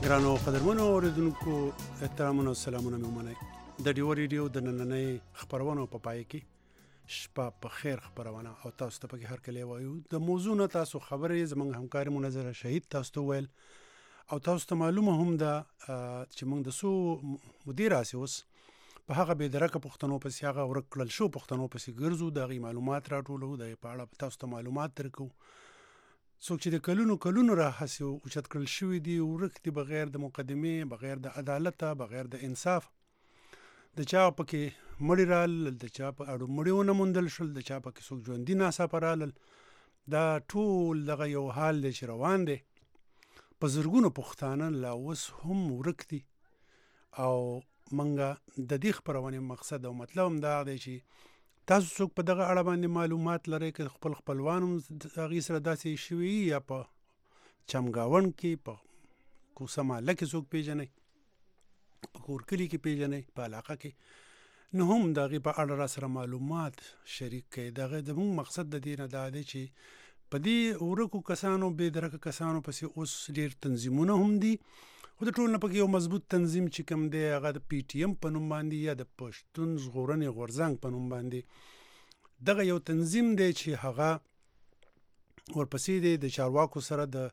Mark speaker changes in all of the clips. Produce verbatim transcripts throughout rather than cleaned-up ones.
Speaker 1: ګرانو قدرمنو اوریدونکو احترامونه او سلامونه مې ومنئ. د ډیو ریډیو د نننۍ خپرونو په پای کې شپه په خیر خپرونه او تاسو ته پکې هر کله وایو د موضوع نه تاسو خبرې زموږ همکار منظر شهید تاسو ته ویل او تاسو ته معلومه هم ده چې موږ د سو مدیر اسي اوس په هغه به درکه پښتنو پسې هغه ورک کړل شو پښتنو پسې ګرځو دغه معلومات راټولو د په اړه تاسو ته معلومات درکو. څوک چې د کلونو کلونو راهسې اوچت کړل شوي دي ورک دي بغیر د مقدمې بغیر د عدالته بغیر د انصاف د چا پکې مړي رال د چا په اړو مړي ونه موندل شول د چا پکې څوک ژوندي ناڅاپه رالل دا ټول دغه یو حال دی چې روان دی په زرګونو پښتانه لا اوس هم ورک دي او منګه د دې خپرونې مقصد او مطلب هم دا دی چې تاسو څوک په دغه اړه باندې معلومات لرئ که خپل خپلوان هم هغې سره داسې شوي یا په چمګاونډ کې په کوڅه محله کې څوک پیژنئ په کور کلي کې پیژنئ په علاقه کې نو هم د هغې په اړه را سره معلومات شریک کړئ. د هغه زموږ مقصد د دې نه دا دی چې په دې ورکو کسانو بې درکه کسانو پسې اوس ډېر تنظیمونه هم دي خو د ټول نه پکې یو مضبوط تنظیم چې کوم دی هغه د پی ټي ایم په نوم باندې یا د پښتون ژغورنې غورځنګ په نوم باندې دغه یو تنظیم دی چې هغه ورپسې دی د چارواکو سره د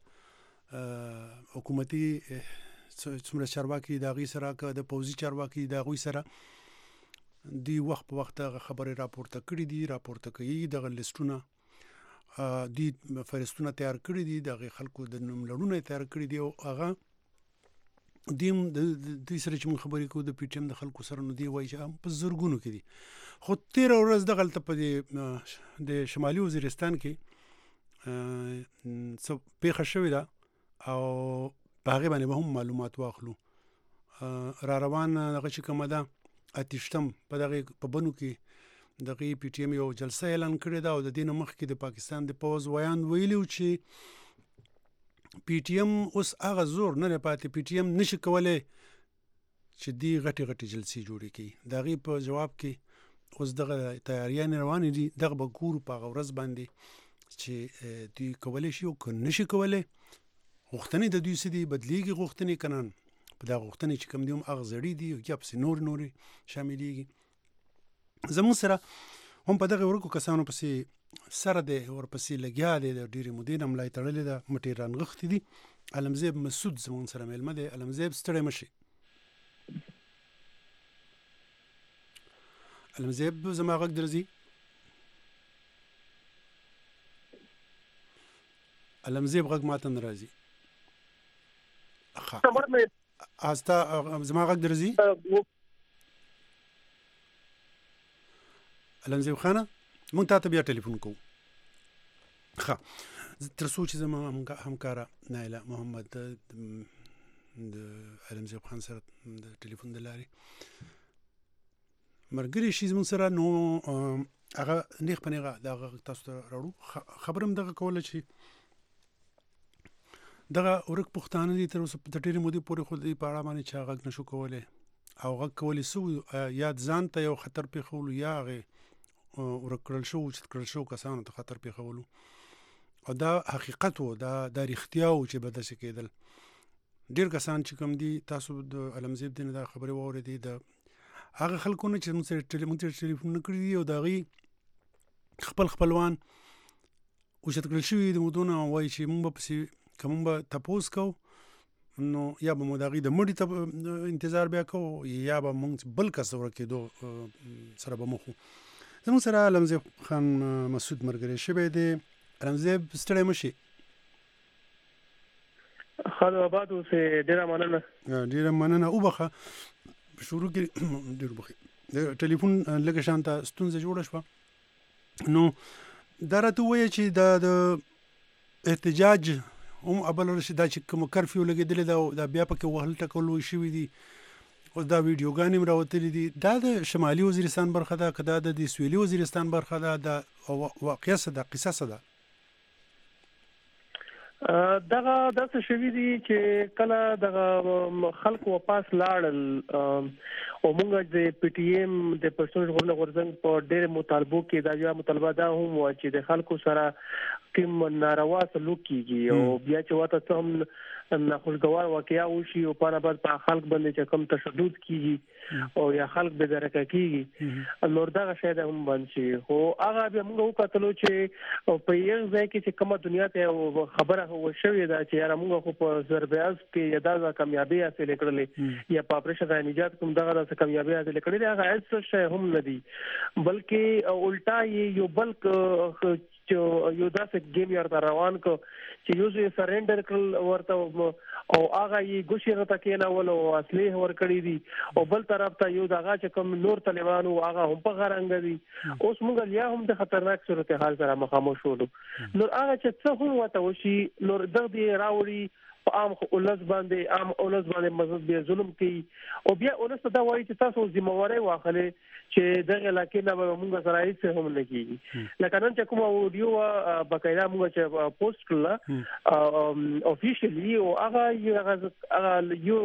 Speaker 1: حکومتي څومره چارواکي د هغوی سره که د پوځي چارواکي د هغوی سره دوی وخت په وخت هغه خبرې راپورته کړي دي راپورته کوي دغه لیسټونه دوی فهرستونه تیار کړي دي د هغې خلکو د نوملړونه تیار کړي دي او هغه دیم د دوی سره چې موږ خبرې کوو د پی ټي ایم د خلکو سره نو دوی وایي چې په زرګونو کې دي خو تېره ورځ دغلته په دې د شمالي وزیرستان کې څه پیښه شوې ده او په هغې باندې به هم معلومات واخلو. را روان دغه چې کومه ده اتیشتم په دغې په بنو کې دغې پی ټي ایم یو جلسه اعلان کړې ده او د دې نه مخکې د پاکستان د پوځ ویان ویلي و چې پی ټي ایم اوس هغه زور نه دی پاتې پی ټي ایم نشي کولی چې دې غټې غټې جلسې جوړې کړي د هغې په جواب کې اوس دغه تیاریانې روانې دي دغه به ګورو په هغه ورځ باندې چې دوی کولی شي او که نشي کولی غوښتنې د دوی څه دي بدلیږي غوښتنې که نه په دغه غوښتنې چې کوم دي هم هغه زړې دي یا پسې نور نورې شاملېږي. زموږ سره هم په دغه ورکو کسانو پسې سره دی ورپسې لګیا دی د ډېرې مودې نه ملای تړلې ده مټې رانغښتې دي. علمزیب مسعود زموږ سره میلمه دی. علمزیب ستړی مه شي. علمزیب زما غږ درځي؟ علمزیب غږ ماته نه راځي. ستا زما غږ درځي؟ علمزیب خانه مونږ تا ته بیا ټلیفون کوو. ښه تر څو چې زما همکاره نایله محمد د علمزیب خان سره د ټلیفون د لارې ملګری شي زموږ سره نو هغه نیغ په نیغه د هغه تاسو ته راوړو. خبره هم دغه کوله چې دغه ورک پښتانه دي تر اوسه د ډېرې مودې پورې خو د دې په اړه باندې چا غږ نشو کولی او غږ کولی څه یا ځان ته یو خطر پېښولو یا هغې ورک کړل شو اوچت کړل شو کسانو ته خطر پېښولو او دا حقیقت و دا دا رښتیا و چې به داسې کېدل. ډېر کسان چې کوم دي تاسو د علمزیب دی نه دا خبرې واورېدې د هغه خلکو نه چې موږ سره موږ سره ټلیفونونه کړي دي او د هغوی خپل خپلوان اوچت کړل شوي د مودو نه وایي چې موږ به پسې که موږ به تپوس کوو نو یا به مو د هغوی د مړي ته انتظار بیا کوو یا به موږ بل کس ورکېدو سره به مخ وو. زموږ سره علمزیب خان مسعود ملګری شوی دی. علمزیب ستړی مه شي.
Speaker 2: خالو آباد اوسې ډېره مننه.
Speaker 1: ډېره مننه. وبخه په شروع کې ډېر وبخې د ټلیفون لږه شانته ستونزه جوړه شوه نو دا راته ووایه چې دا د احتجاج هم ابل رشي دا چې کوم کرفیو لګېدلې ده دا بیا پکې وهل ټکول شوي دي اوس دا ویډیوګانې هم راوتلي دي. دا د شمالي وزیرستان برخه ده که دا د سویلي وزیرستان برخه ده دا واقعه څه ده قصه څه ده؟
Speaker 2: دغه د شوی دي چې کله دغه خلکو واپس لاړل او موږ د پی ټی ایم د پښتون ژغورنې غورځنګ په ډېر مطالبو کې دا یو مطالبه ده هم چې د خلکو سره کوم ناروا سلوک کیږي او بیا چې واته څوم ناخوشګوار واقعیا وشي او په اړه په خلک باندې چې کوم تشدد کیږي او یا خلک به درکه کیږي نور دا شاید هم باندې هو هغه به موږ وکړو چې په یو ځای کې چې کومه دنیا ته خبره و شوې ده چې موږ خو په زربیاز کې یدا کامیابی حاصل کړلې یا په اپریشن د نجات کوم دغه د کامیابی حاصل کړلې هغه هیڅ شی هم نه دی بلکې الټا یو بلک چې یو داسې گیم یې روان کو چې یو ځای سرندر کړل ورته او هغه یې ګوشي غته کېنا ول او اصلي ور کړی دي او بل طرف ته یو دغه چې کوم نور طالبانو هغه هم په غرنګ دي اوس موږ یا هم د خطرناک صورتحال سره مخامخ شو نو هغه چې څه هم وته وشي نور د دې راوړي عام اولس باندې عام اولس باندې مزد به ظلم کوي او بیا اولس دا وایي چې تاسو ذمہواری واخلې چې دغه علاقې نه موږ سره هیڅ هم نه کیږي لکه نن چې کوم ویډیو بقایدا موږ چې پوسټ کړل افیشلی او هغه هغه یو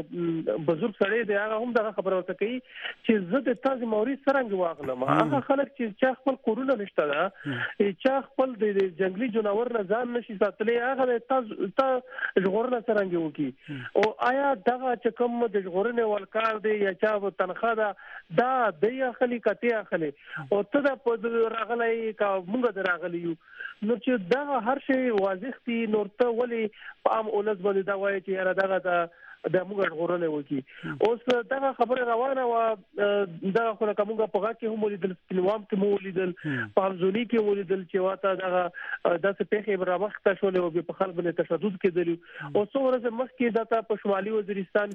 Speaker 2: بزرګ سره دی هغه هم دغه خبره ورته کوي چې زه د تاسو موري سرنګ واخلم هغه خلک چې خپل کورونه نشته دا چې خپل د جنگلي جناور نه ځان نشي ساتلې هغه تاسو ژغورنه څنګه وکي او آیا دغه چې کوم د ژغورنې ولکار دی یا چا تنخواه ده دا د اخلي کته اخلي او ته د راغلی کا موږ د راغلی یو نو چې دا هر شی واضح دي نور ته ولي په عام اولس باندې دا وایي چې را دغه د موږ ژغورنه وکي اوس دا خبره روانه و دا خو کومه په هغه کې هم ولیدل سپینوام کې مو ولیدل په همزونی کې ولیدل چې واته دا د سپېخې برابخته شولې او په خلک باندې تشدد کېدل او څو ورځې مخکې دته په شمالي وزیرستان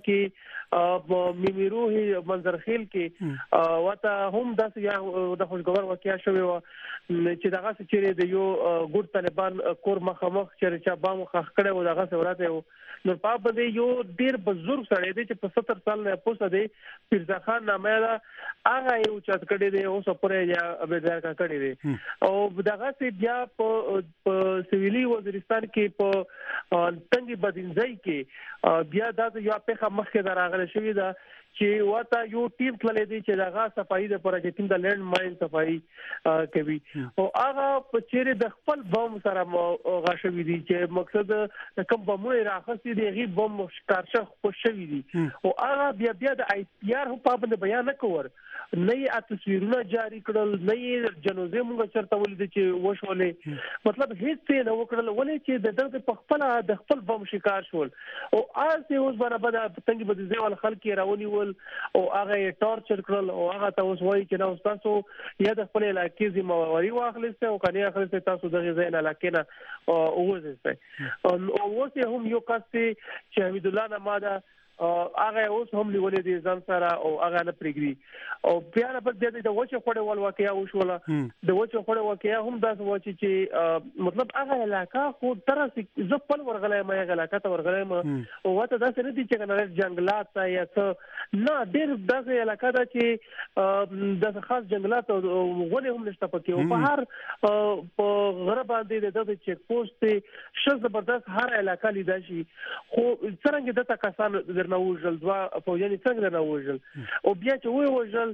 Speaker 2: کې میمیروه منظرخیل کې واته هم د د خوشګوار واقعیا شوی و چې دغه چې د یو ګډ طالبان کور مخامخ چې بام خخ کړي و دغه سورته نو په باندې یو ډیر بزرګ سړی دی چې په ستر سال نه پوسه دی پیرزا خان نامه دا هغه یو چت کړي دی اوس پرې یا ابدار کا کړي دی او دغه سي بیا په سویلي وزیرستان کې په تنګي بدینځي کې بیا د یو په مخه دراغله شوې ده چې واته یو ټیم تللې دي چې دغه صفایي د پروژې ټیم د لند ماین صفایي کوي او هغه په چیرې د خپل بم سره غاښوي دي چې مقصد د کوم بمونه راخستي دي غي بم کارشه خوشوي دي او هغه بیا بیا د آی پی آر په باندې بیان نکور نه یې تصویرونه جاری کړل نه یې جنازه موږ چرته ولید چې وشولې مطلب هیڅ نه وکړل ولې چې د دغه په خپل د خپل بم شکار شول او آسه اوس برابر د څنګه به ځوال خلک راونی او هغه ټارچر کړل او هغه تاسو وایي چې نو تاسو یا د خپل علاقې ذمہواری واخلئ او کني اخلئ تاسو دغه ځای نه علاقې نه اوسئ او اوس هم یو کس چې حمید الله نماده هغه اوس هم نیولې دي ځان سره او هغه نه پرېږدي او بیا نه پر دې د وچه خوړې ول واقعیا وشوله د وچه خوړې واقعیا هم داس وچه چې مطلب هغه علاقہ خو تر څه ځپل ورغلې مې علاقہ ته ورغلې مې او وته داس نه دي چې کنه جنگلات یا څه نه ډېر داسې علاقہ ده چې د خاص جنگلات غوړې هم نشته پکې او په هر په غره باندې د چیک پوسټ شز زبردست هر علاقہ لیدل شي خو څنګه د تکسان نه وژل دوا فوجاني څنګه نه وژل او بیا چې وې وژل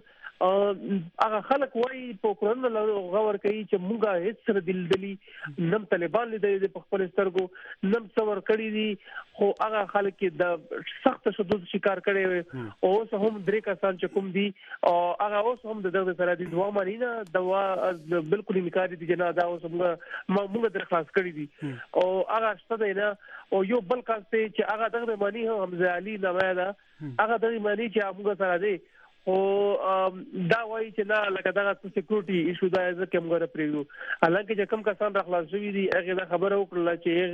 Speaker 2: هغه خلک وایي په قرآن غور کوي چې موږ هیڅ سره دلدلي نم طالبان لیدل په خپل سترګو نم څور کړی دي خو هغه خلک د سخت تشدد شکار کړي او اوس هم درې کسان چې کوم دي او هغه اوس هم د دغه سره د دوا مرینا دوا بالکل انکار دي جنا دا اوس موږ موږ درخواست کړی دي او هغه ستاسو نه او یو بل کس چې هغه دغه معنی هم حمزه علي نامه ده هغه دغه معنی چې موږ سره دی او دا وایي چې نه لکه دغه سکیورټي ایشو دا ځکه موږ راپریږو حالانکه چې کوم کسان راخلاص شوي دي هغه خبره وکړه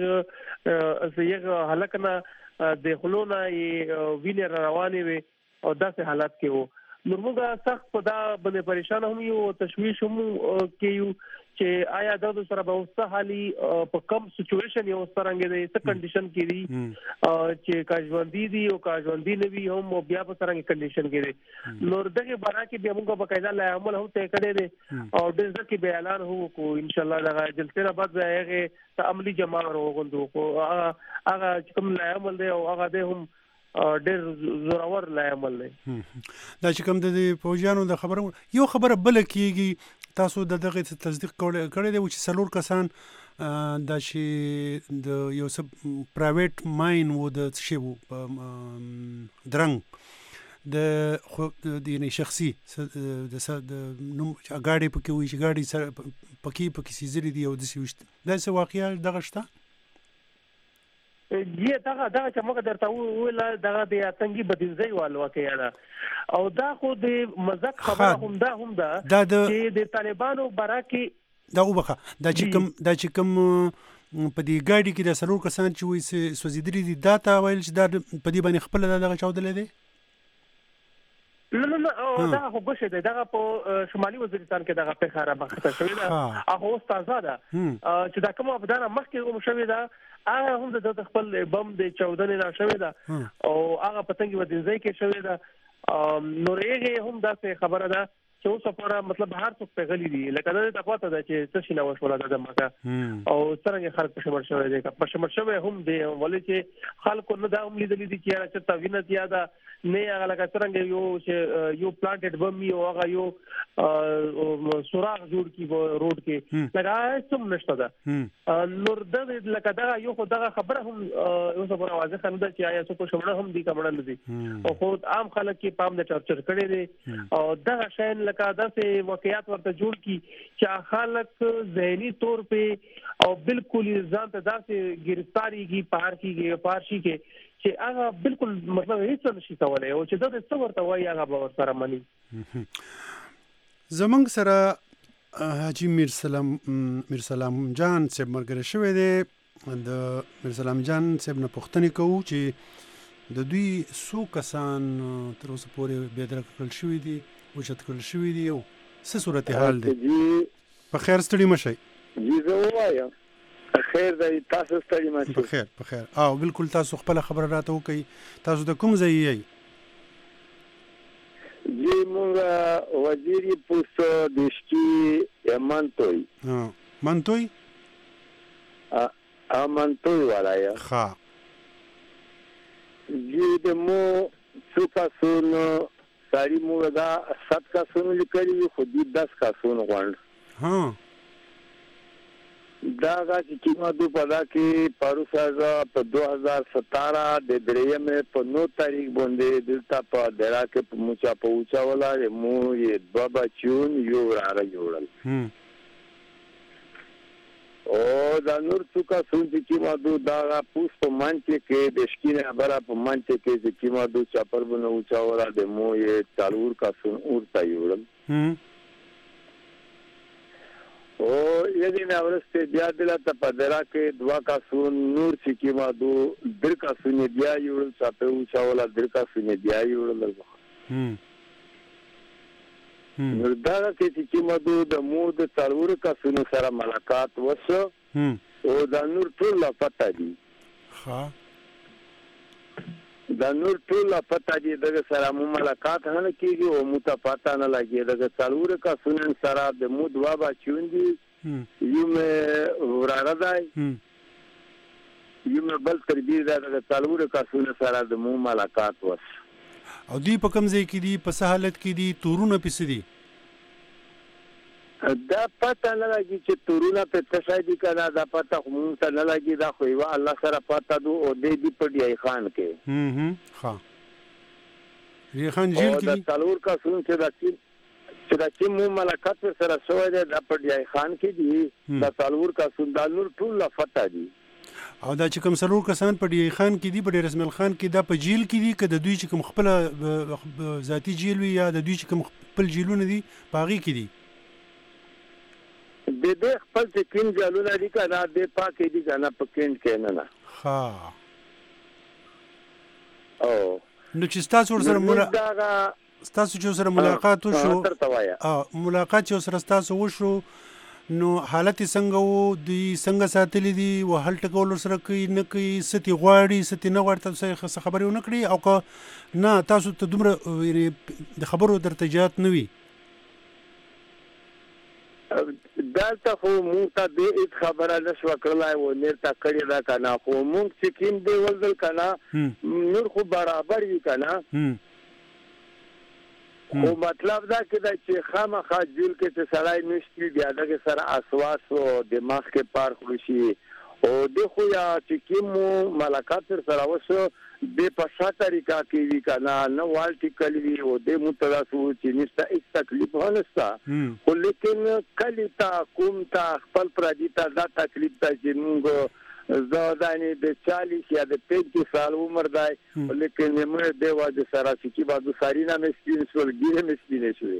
Speaker 2: چې هغه هغه هلکنه د خلونه وینر روانې وي او داسې حالات کې وو نو موږ سخت په دا باندې پریشان هم یو تشویش هم کې یو چې آیا د سره به وسه حالي په کم سچويشن یو سترنګ دی څه کنډیشن کې دي چې کاژوندۍ دي او کاژوندۍ نه وي هم بیا په سترنګ کنډیشن کې دي نور دغه بنا کې به موږ په قاعده لا عمل هم ته کړی دي او د ځکه به اعلان هو کو ان شاء الله دغه جلسه نه بعد هغه عملی جمع وروغندو کو هغه کوم لا عمل دی او هغه به هم ډېر زورور لا عمل دی
Speaker 1: دا چې کوم د فوجانو د خبرو یو خبره بل کېږي تاسو د دغه تصدیق کړی دی چې څلور کسان دا چې د یو څه پرایویټ ماین و د څه شی و درنګ د د یعنی شخصي د نوم غاډي پکې وي چې غاډي سره پکې پکې سيزري دی او د سويشت دا څه واقعیا دغه شته
Speaker 2: جی دغه دغه چې موږ درته ویل دغه د اتنګي بدینځي والو واقعیا ده او دا خو د مزک خبره هم ده هم ده چې د طالبانو برکه
Speaker 1: دا وبخه دا چې کوم دا چې کوم په دې ګاډي کې د سلور کسان چې وي سوزیدري دي دا تا ویل چې دا په دې باندې خپل دغه چاودلې دي
Speaker 2: نه نه نه دا خو ګوشه ده دغه په شمالي وزیرستان کې دغه په خاره بخته شوې ده هغه استاد ده چې دا کوم ابدان مخکې کوم شوې ده هغه هم د خپل بم د چودنې را شوې ده او هغه پتنګي ودینځي کې شوې ده نورېږي هم دا خبره ده چې اوس په مطلب هر څوک په غلي دي لکه دا ته پته ده چې څه شي نو شول د مکه او څنګه خلک په شمر شوی دي په شمر شوی هم دي ولې چې خلکو نه دا هم لیدلې دي چې راځي تا وینه زیاده نه هغه لکه څنګه یو چې یو پلانټډ بم یو هغه یو سوراخ جوړ کی روډ کې لکه څوم نشته ده نور د لکه دا یو خو دغه خبره هم یو څه په واضح خنده چې آیا څه په شمړه هم دي کمړه نه دي او خو عام خلک کې پام د چرچر کړي دي او دغه شین لکه داسې واقعیات ورته جوړ کی چې خلک ذهني طور په او بالکل ځان ته داسې گرفتاری کی پار کیږي پارشي کې چې هغه بالکل مطلب هیڅ نشي کولای او چې دا څه ورته وایي هغه به ورسره مني
Speaker 1: زمنګ سره حاجی میر سلام میر سلام جان صاحب مرګره شوی دی د میر سلام جان صاحب نه پوښتنه کوو چې د دوی څو کسان تر اوسه پورې بیا درکړل شوی دي او چې تکل شوی دی او څه صورتحال دی په خیر ستړي مشي
Speaker 3: جی زه وایم خیر دی تاسو ستړي مشي
Speaker 1: په خیر په خیر او بالکل تاسو خپل خبره راته وکي تاسو د کوم ځای یې
Speaker 3: جی مونږ وزیری پوسټ دشتي منتوي
Speaker 1: ها منتوي
Speaker 3: ا منتوي ولایا
Speaker 1: ها
Speaker 3: جی د مو څوکا سونو ساری موږ دا سات کا سونو لیکلي خو دې دس کا سونو غواړم
Speaker 1: ها
Speaker 3: دا دا چې کیما دو پدا کې پروسازا په دو هزار ستارہ د درېمه په نو تاریخ باندې دلته په درا کې په موچا په اوچا ولا مو یې بابا چون یو را جوړل او دا نور څوکا سون چې کیما دو دا پوس په منځ کې د شکینه خبره په منځ کې چې کیما دو چاپر بنو اوچا ولا د مو یې چالور کا سون اورتا جوړل او یدي نه ورسته بیا دلته په درا کې دوا کا سون نور چې کیما دو در کا سون بیا یوړل چاپه اوچا ولا در کا سون بیا یوړل
Speaker 1: هم
Speaker 3: نو دا چې کیما دو د مو د چالور کا سون سره ملاقات وسو او دا نور ټول لا پتا دي
Speaker 1: ها
Speaker 3: دا نور ټول لا پتا دي دغه سره مو ملاقات نه کیږي او مو ته پتا نه لګي دغه چالور کا سون سره د مو دوا با چوندي یو مې وراره دای یو مې بل تربیه دغه چالور کا سون سره د مو ملاقات وس
Speaker 1: او دی په کوم ځای کې دي په سہالت کې دي تورونه پس دي
Speaker 3: دا پتا نه لګي چې تورونه په تشای دي کنه دا پتا خو مونږ ته نه لګي دا خو یو الله سره پتا دو او دې دی په دی خان کې
Speaker 1: هم هم ها ری خان جیل کې
Speaker 3: دا څلور کا سون چې دا چې دا چې مو ملاقات سره شوی دی دا په دی خان کې دي دا څلور کا سون دا نور ټول لا پتا دي
Speaker 1: او دا چې کوم څلور کسان په دی خان کې دي په رسمل خان کې دا په جیل کې دي کده دوی چې کوم خپل ذاتی جیل وي یا د دوی چې کوم خپل جیلونه دي باغی کې دي
Speaker 3: د دې خپل چې کین جالونه دي کنه د پاکې دي کنه پکین کې نه نه
Speaker 1: ها
Speaker 3: او
Speaker 1: نو چې تاسو سره ملاقات تاسو چې سره ملاقات وشو ا ملاقات چې سره تاسو وشو نو حالت څنګه وو دوی څنګه ساتلی دي وهل ټکول سره کوي نه کوي ستي غواړي ستي نه غواړي تاسو خبرې ونه کړي او که نه تاسو ته دومره د خبرو درتجات نه وي
Speaker 3: دلته خو مونږ ته د هیڅ خبره نشو کړلای و نه تا کړی دا کنه خو مونږ چې کیم دی ولدل کنه نور خو برابر وي کنه خو مطلب دا کېده چې خامخا جول کې چې سړی نشتی بیا دغه سره اسواس او دماغ کې پار خورشي او د خو یا چې کوم ملاقات سره وسو د پښه طریقہ کې وی کنه نو والټی کلی او د متراسو چې نشته هیڅ تکلیف ونستا خو لیکن کلی تا کوم تا خپل پردي تا دا تکلیف ته چې موږ زادانی د چالیس یا د پنځه سال عمر دی لیکن موږ د واده سره چې بعد سارینا مې سپین سول ګیره مې سپین شوې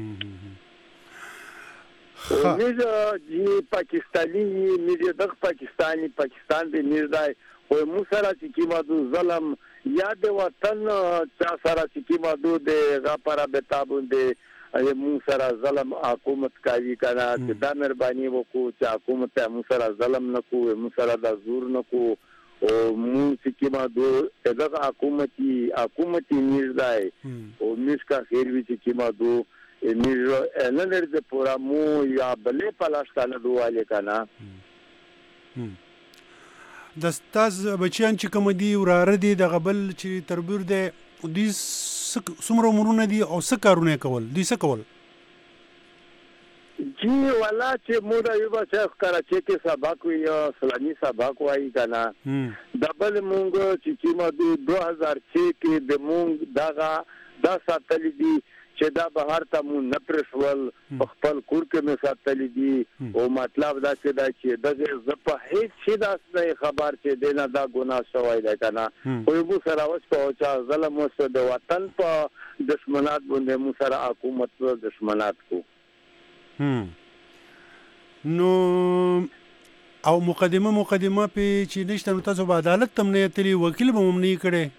Speaker 3: او موږ چې پاکستاني موږ د پاکستاني پاکستان د نیردای او موږ سره چې بعد ظلم یا د وطن چا سره چې بعد د غپرا بتابوندې ای مون سره ظلم حکومت کوي کنه چې دا مهرباني وکړو چې حکومت ته مون سره ظلم نکو مون سره د زور نکو او مون چې ما دو دغه حکومتي حکومتي نیردای او میشکا خیر وی چې ما دو نیرو نه لري پورا مو یا بلې پلاش کنه دواله کنه
Speaker 1: د ستاز بچیان چې کوم دی وراره دي د غبل چې تربور دی دوی څومره عمرونه دي او څه کارونه کول دوی څه کول
Speaker 3: جی والا چې موږ یو بچا کراچي کې سبق وی اسلامي سبق وایي کنه دبل مونږ چې کیما د دوه هزار شش کې د مونږ دغه د ساتل دي چې دا بهر ته مون نه پرشول خپل کور کې مې ساتل دي او مطلب دا چې دا چې دغه زپه هیڅ شي داس نه خبر چې دینه دا ګناه شوی دی کنه خو یو سره اوس په چې ظلم وسو د وطن په دشمنات باندې مو سره حکومت په دشمنات کو
Speaker 1: نو او مقدمه مقدمه په چې نشته نو تاسو په عدالت تم نه تلی وکیل به ممنی کړي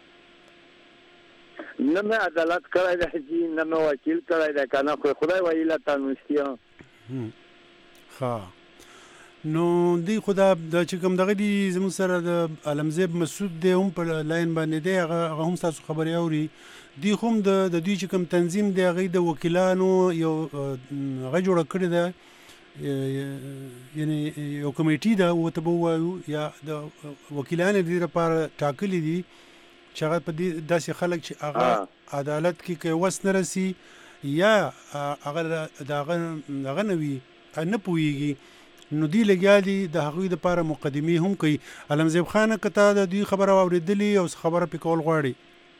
Speaker 3: نه مې عدالت کړای دی چې نه مې وکیل کړای دی کنه خو خدای ویلا تنوستیا
Speaker 1: ها نو دی خدا د چې کوم دغه دی زموږ سره د علمزیب مسعود دی هم په لاین باندې دی هغه هم تاسو خبري اوري دی هم د د دوی چې کوم تنظیم دی هغه د وکیلانو یو هغه جوړ کړی دی یعنی یو کمیټي دا وته بوایو یا د وکیلانو د لپاره ټاکلي دي چې هغه په دې داسې خلک چې هغه عدالت کې کې وس نه رسي یا هغه دغه دغه نوي نه پويږي نو دی لګیا دي د هغوی لپاره مقدمي هم کوي علمزیب خان کته د دوی خبره اوریدلی او خبره په کول غواړي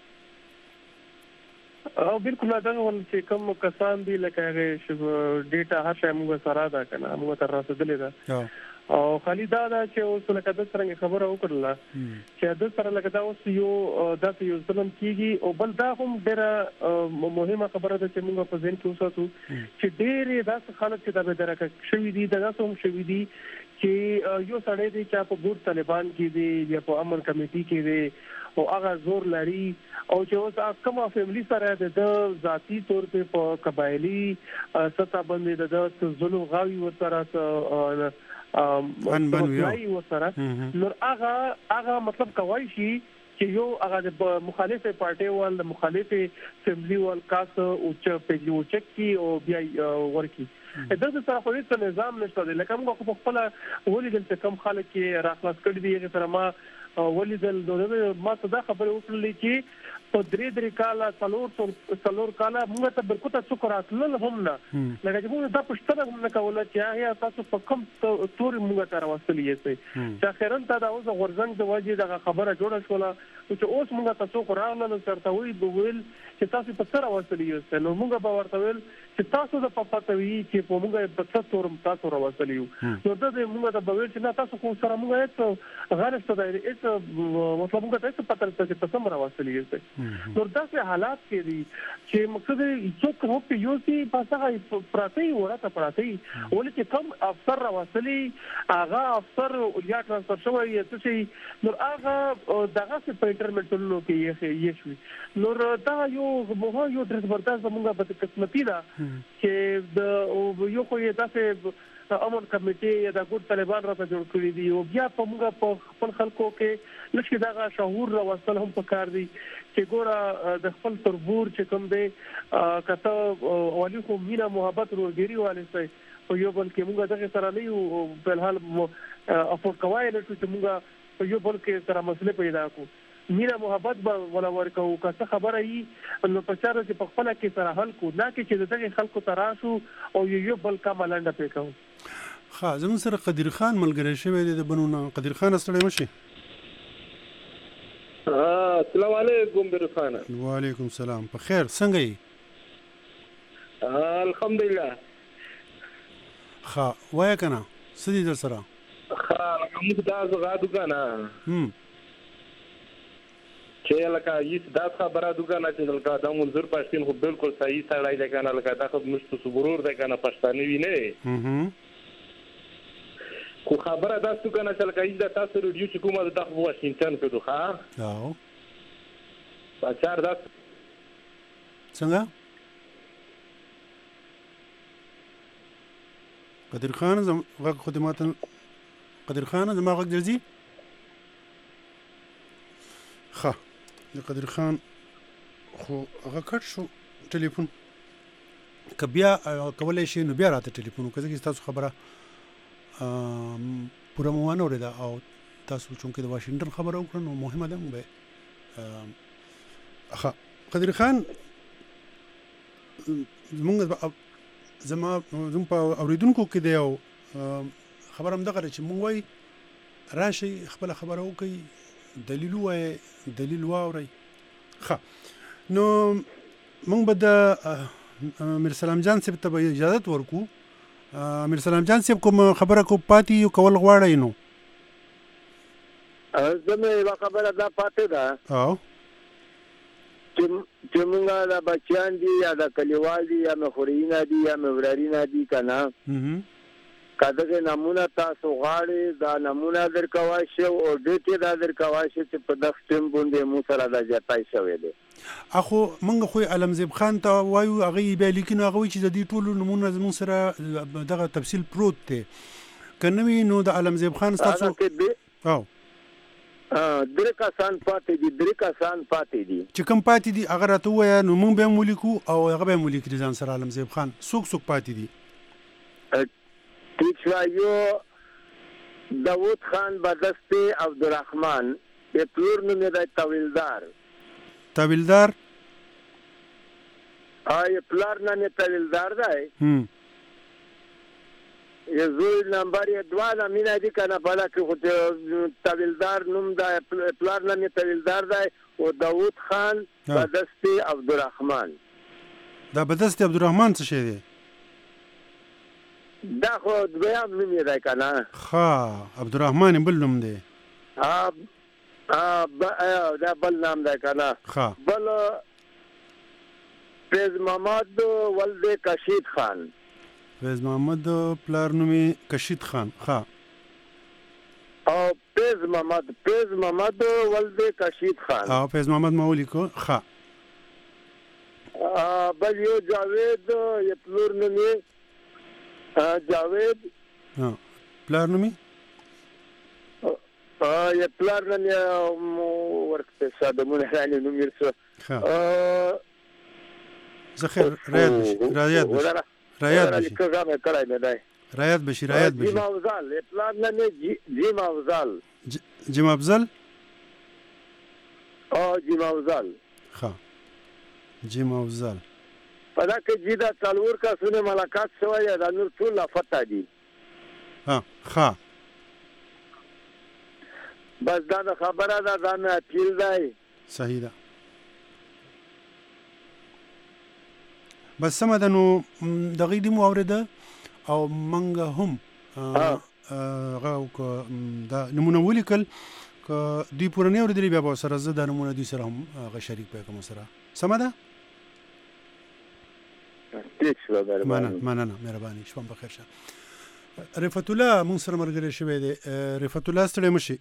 Speaker 2: او بالکل دا چې کوم کسان دي لکه ډیټا هر شی موږ سره دا کنه موږ تر رسیدلې ده او خالي دا دا چې اوس لکه د څنګه خبره وکړله چې د سره لکه دا اوس یو د یو ظلم کیږي او بل دا هم ډېره مهمه خبره ده چې موږ په ذهن کې وساتو چې ډېرې داسې خلک چې دا به درکه شوي دي دا هم شوي دي چې یو سړی دی چې په ګور طالبان کې دی یا په امن کمیټي کې دی او هغه زور لري او چې اوس کومه فیملی سره د ذاتی تور په قبایلی سطح باندې د ظلم غاوي ورسره ان بنوي وسره نور هغه هغه مطلب کوي شي چې یو هغه د مخالفه پارټي ول د مخالفه فیملی ول کاس او چې په یو چکی او بیا ورکی دا د سره خو هیڅ نظام نشته لکه موږ په خپل ولیدل چې کم خلک کې راخلاص کړي دي سره ما ولیدل ما ته دا خبره وکړلې چې په درې درې کاله څلور څلور کاله موږ ته برکته څوک راتلل هم نه لکه چې موږ دا پښتنه هم نه کوله چې هغه تاسو په کوم تور موږ ته راوستلی یې چې اخرن ته دا اوس غورځنګ د وجې د خبره جوړه شوله چې اوس موږ تاسو قرآن نو چرته وی بوول چې تاسو په سره راوستلی یې نو موږ به ورته ویل چې تاسو د پپاتوي چې په موږ په څه تور تاسو راوستلی یو نو دا موږ ته به ویل چې نه تاسو خو سره موږ هیڅ غلط څه دی هیڅ مطلب موږ ته څه پته نشته چې تاسو سره راوستلی یې نو داسې حالات کې دي چې مقصد څوک هم په یو سي پاسه پراتی ورته پراتی ولې چې کم افسر راوستلی هغه افسر یا ترانسفر شوی یا څه نو هغه دغه په انټرمنټلو کې یې شوی نو دا یو مهمه یو درس برداشت زموږه په قسمتي ده چې د یو خو یې داسې امن کمیټې یا د ګوند طالبان راته جوړ کړی دي او بیا په موږ په خپل خلکو کې لکه دغه شعور راوستل هم پکار دي چې ګوره د خپل تربور چې کوم دی کته اولی خو مینا محبت ورګری والي سي او یو بل کې موږ دغه سره نه یو په الحال افورد کوای نه چې موږ یو بل کې سره مسله پیدا کو مینا محبت به ولا ورکو که خبره یې نو په چاره چې په خپل کې سره حل کو نه کې چې دغه خلکو تراشو او یو بل کم لاندې پېکو
Speaker 1: ها زمون سره قدیر خان ملګری شوی دی د بنونه قدیر خان ستړی مشي
Speaker 4: السلام علیکم بیر خان
Speaker 1: وعلیکم السلام په خیر څنګه
Speaker 4: یې الحمدلله
Speaker 1: ها وای کنه سدي در سره
Speaker 4: ها موږ دا زغادو کنه
Speaker 1: هم
Speaker 4: چې لکه یې دا خبره دوګه چې لکه دا منظور پښتون خو بالکل صحیح سړی دی کنه لکه دا خو مشت صبرور دی کنه پښتانه ویني
Speaker 1: هم
Speaker 4: خو خبره دا څه کنه چې لکه دا تاسو ریډیو چې کومه د تاسو واشنگټن کې دوه
Speaker 1: او
Speaker 4: بچار دا
Speaker 1: څنګه قدیر خان زم غږ خدمات قدیر خان زما غږ درځي ښه د قدیر خان خو هغه کټ شو ټلیفون که بیا کولی شي نو بیا راته ټلیفون وکړه ځکه تاسو خبره پوره مو وانه اورېده او تاسو چونکې د واشنګټن خبره وکړه نو مهمه ده موږ به ښه قدیر خان زمونږ زما زموږ په اورېدونکو کې دی او خبره همدغه ده چې مونږ وایي راشئ خپله خبره وکړئ دلیل وای دلیل واوري ښه نو موږ به د امیر سلام جان صاحب ته اجازه ورکو امیر سلام جان صاحب کوم خبره کو پاتې یو کول غواړی نو
Speaker 3: زموږ یو خبره دا پاتې ده
Speaker 1: او
Speaker 3: چې موږ د بچیان دي یا د کلیوال دي یا مخورینه دي یا مورارینه دي کنه کداغه نمونه تاسو غاړي دا نمونه درکوای شو او دته دا درکوای شو چې په دغه ټیم باندې مو سره د جاتای شوې ده
Speaker 1: اخو منګه خو علمزیب خان ته وایو هغه به لیکن هغه چې د دې ټولو نمونه زمون سره دغه تفصیل پروت دی کنه نو د علمزیب خان تاسو او
Speaker 3: ا درې کسان پاتې دي درې کسان پاتې دي
Speaker 1: چې کوم پاتې دي هغه راته وایي نو مونږ به مولیکو او هغه به مولیکو ځان سره علمزیب خان څوک څوک پاتې دي
Speaker 3: تیچوایو داود خان بدستی عبدالرحمن یه پلور نمی دای طویلدار
Speaker 1: طویلدار
Speaker 3: آه پلار نمی طویلدار دای یه زوی نمبر یه دوا نمی ندی کنه پلا که خود طویلدار نم دای پلار نمی طویلدار دای و داود خان بدستی عبدالرحمن
Speaker 1: دا بدستی عبدالرحمن څه شی دی
Speaker 3: دا خو دویم نوم یې دی کنه
Speaker 1: ښه عبدالرحمن بل نوم دی
Speaker 3: دا بل نام دی کنه
Speaker 1: ښه
Speaker 3: بل فیض محمد ولد کشید خان
Speaker 1: فیض محمد پلار نومي کشید خان ښه
Speaker 3: او فیض محمد فیض محمد ولد کشید خان
Speaker 1: او فیض محمد مولیکو ښه
Speaker 3: بل یو جاوید یې پلور نومي جاوید
Speaker 1: ها پلار نومي
Speaker 3: ا یا پلار نومي ورکته ساده راني نومي څه
Speaker 1: زخر رایت بشي رایت بشي رایت بشي رایت بشي رایت بشي
Speaker 3: جیم افضل پلار نومي جیم افضل
Speaker 1: جیم افضل
Speaker 3: اه جیم افضل
Speaker 1: ها جیم افضل
Speaker 3: پدا کې جیدا څلور کا سونه ملاقات شوی دا نور ټول فتح دي
Speaker 1: ها ښه
Speaker 3: بس دا خبره ده دا نه اپیل دی
Speaker 1: صحیح ده بس سم ده نو دغه دې مو اورېده او منګه هم هغه دا نمونه ولیکل که دوی پوره نه اورېدلي بیا به سره زه دا نمونه دوی سره هم هغه شریک به کوم سره سمه ده مننه مننه مهرباني شپه بخیر شه رفعت الله مون سره مرګري شوی دی رفعت الله ستړي مشي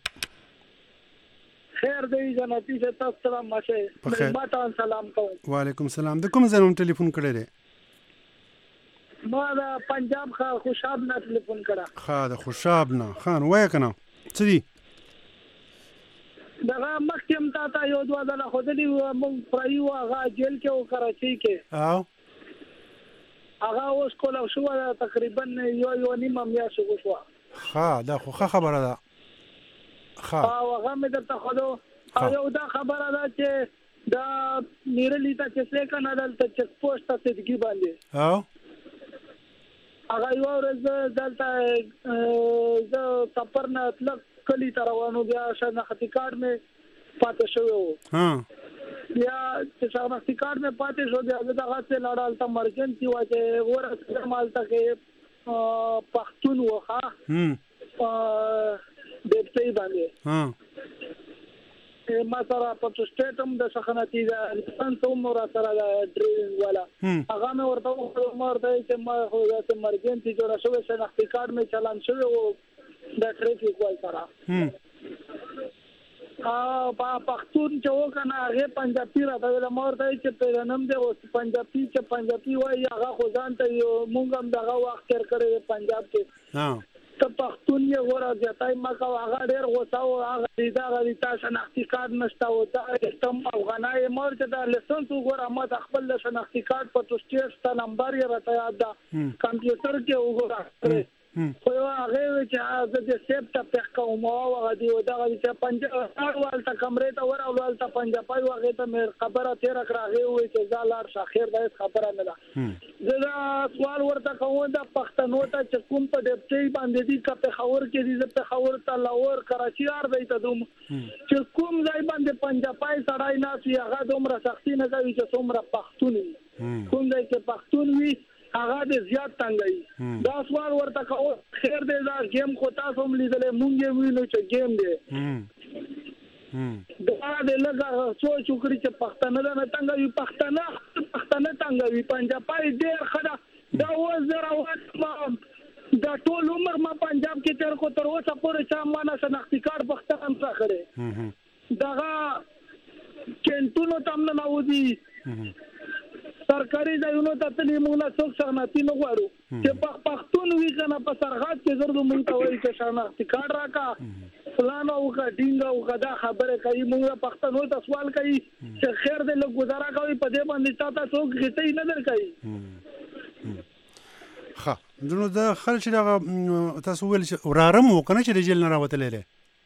Speaker 5: خیر دی جنتی ته تاسو سلام ماشه ماته سلام کوم
Speaker 1: وعلیکم السلام د کوم ځای نوم ټلیفون کړی دی
Speaker 5: ما دا پنجاب خا خوشاب نه ټلیفون کړه.
Speaker 1: خا د خوشاب نه خان وای کنه څه دی
Speaker 5: دغه مخکم تا ته یو دوه ځله خودلی مونږ پرایو هغه جیل کې او کراچۍ کې
Speaker 1: او
Speaker 5: هغه اوس کوله شو تقریبا یو یو نیمه میاشت وشو.
Speaker 1: خا دا خو خبره ده. خا
Speaker 5: او هغه مې درته خو او یو دا خبره ده چې دا میرلی ته چې څه کنه دلته چک پوسټ ته تدګي باندې
Speaker 1: او
Speaker 5: هغه یو ورځ دلته ز سفر نه اطلاق کلی تر روانو بیا شناختی کارت مې پاتې شو.
Speaker 1: ها
Speaker 5: بیا چې شناختی کارت مې پاتې شو بیا دغه څه لاړل ته مرجنسي و چې ورته مالته کې پښتون وخا
Speaker 1: هم
Speaker 5: دپسې باندې
Speaker 1: ها
Speaker 5: ما سره په سټیټم د شخنتی د لسانس عمر سره د ډرایوینګ والا هغه مې ورته ورته چې ما خو د مرجنسي جوړه شوې شناختی کارت مې چلان شوی او د ټریفیک وای سره
Speaker 1: هم
Speaker 5: ا په پښتون چې وکنه هغه پنجابي راته د مورته چې په نوم دی او پنجابي چې پنجابي وای هغه خو ځان ته مونږ هم دغه وخت تر کړی پنجاب کې
Speaker 1: ها
Speaker 5: ته پښتون یې ورا ځای ما کا هغه ډېر غوسه او هغه دې هغه تاسو شناختی کارت نشته او دا تم افغانای مور چې د لسنس وګوره ما د خپل شناختی کارت په توسټیټ ته نمبر یې راته یاد ده کمپیوټر کې وګوره خو هغه چې د دې سیب ته په کوم او هغه دی دا چې پنځه والته کمرې ته ور اولته پنځپای هغه ته مې خبره تیر کړه هغه وی چې زالار شاخیر د خبره نه ده زه سوال ورته کوم د پښتنو ته چې کوم په دې باندې دي کته خبر کې دي په خبر ته لاور کراچي ار دی ته دوم چې کوم ځای باندې پنځپای سړای ناس هغه دومره سختي نه کوي چې څومره پښتون کوم ځای کې پښتون وي هغه دې زیات څنګه دا سوال ورته کوم خیر دې دا گیم خو تاسو هم لیدلې مونږ وینو چې گیم دی دا دې لږه سوچ وکړي چې پښتانه نه څنګه وي پښتانه پښتانه څنګه وي پنجابي ډېر خدا دا وزره واسمه دا ټول عمر ما پنجاب کې تر کو تر اوسه پورې چا ما نه شناختی کارت پښتون څخه کړي دغه کینټونو تم نه ودی سرکاري ځایونو ته تلې مونږ نه څوک شناختی نه غواړو چې پښتون وی کنه په سرحد کې زرد مونږ ته وایي چې شناختی کارت راکا فلانو او کا ډینګ او کا خبره کوي مونږ پښتنو ته سوال کوي چې خیر دې له گزاره کوي په دې باندې تاسو څوک غټي نه درکوي.
Speaker 1: ها نو دا خلک دا تاسو ویل چې ورارم وکنه چې رجل نه راوتلې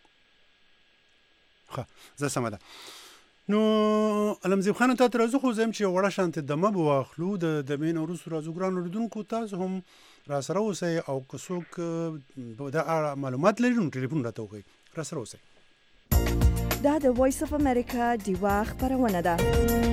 Speaker 1: ها زه سم ده. نو علمزیب خان ته ترازو خو زم چې وړه شانت دمه بواخلو د د مین او روس رازوګران ردونکو تاسو هم را سره اوسئ او کڅوک د معلومات لري نو ټلیفون راته وکړئ را سره اوسئ.
Speaker 6: دا د وایس اف امریکا دیوا خبرونه ده.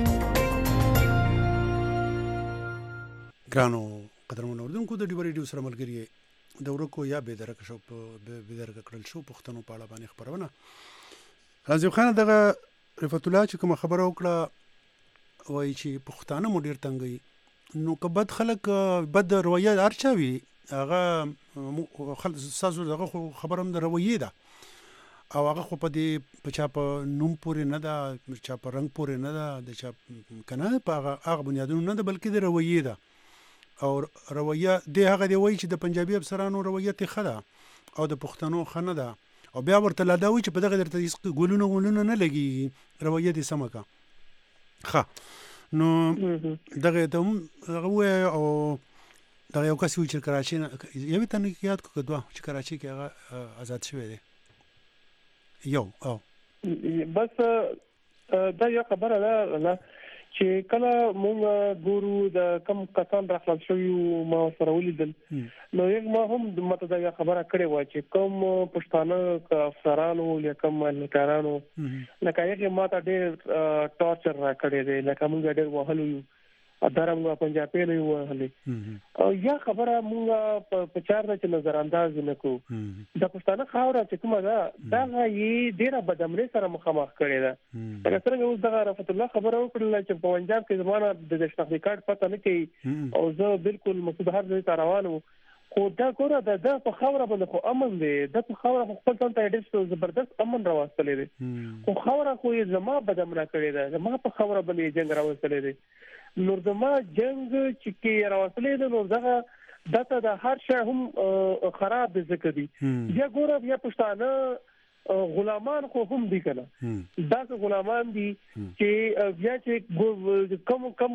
Speaker 1: ګرانو قدرمنو اردوونکو د ډیو ریډیو سره ملګری د ورکو یا به درک شو به درک کړل شو پښتنو په اړه باندې خبرونه. علمزیب خان دغه رفعت الله چې کوم خبره وکړه وایي چې پښتانه مو ډېر تنګي نو که بد خلک بد رویه هرچا وي هغه خلک ستاسو دغه خو خبره هم د رویې ده او هغه خو په دې په چا په نوم پورې نه ده چا په رنګ پورې نه ده د چا که نه په هغه هغه بنیادونو نه ده بلکې د رویې ده او رویه دې هغه دی وایي چې د پنجابي افسرانو رویه یې ښه ده او د پښتنو ښه نه ده او بیا ورته لا دا وایي چې په دغه درته هېڅ ګلونه ولونه نه لګېږي رویه دې سمه کړه. ښه نو دغه ته هم هغه ووایه او دغه یو کس وي چې کراچۍ نه یوې تنه کې یاد کړو که دوه چې کراچۍ کې هغه آزاد شوی دی یو او
Speaker 2: بس دا یو خبره ده چې کله مونږ ګورو د کم کسان راخلاص شوي ما سره ولیدل نو یک ما هم د ماته دا خبره کړې و چې کوم پښتانه افسرانو یا کوم ملکارانو لکه یې ماته ډېر ټارچر را کړی دی لکه مونږ ډېر وهلو یو ادارمغه پنجابي نه وهلې او یا خبره مونږ په چار نه چې نظر انداز نه کو د پښتانه خاوره چې کومه ده دا یې ډېره بدامنۍ سره مخامخ کړې ده. لکه څنګه اوس دغه رفعت الله خبره وکړله چې په پنجاب کې زمانه د شناختی کارت پته نه کوي او زه بالکل مسعود هر ځای ته روان وم خو دا ګوره د ده په خاوره باندې خو امن دی د په خاوره خو خپل ځان ته ډېر زبردست امن راوستلی دی خو خاوره خو یې زما بدامنه کړې ده زما په خاوره باندې یې جنګ راوستلی دی نور زما جنګ چې کې راوستلی دی نو دغه دا ته د هر شی هم خراب دي ځکه دي بیا ګوره بیا پښتانه غلامان خو هم دي کنه دا غلامان دي چې بیا چې کوم کوم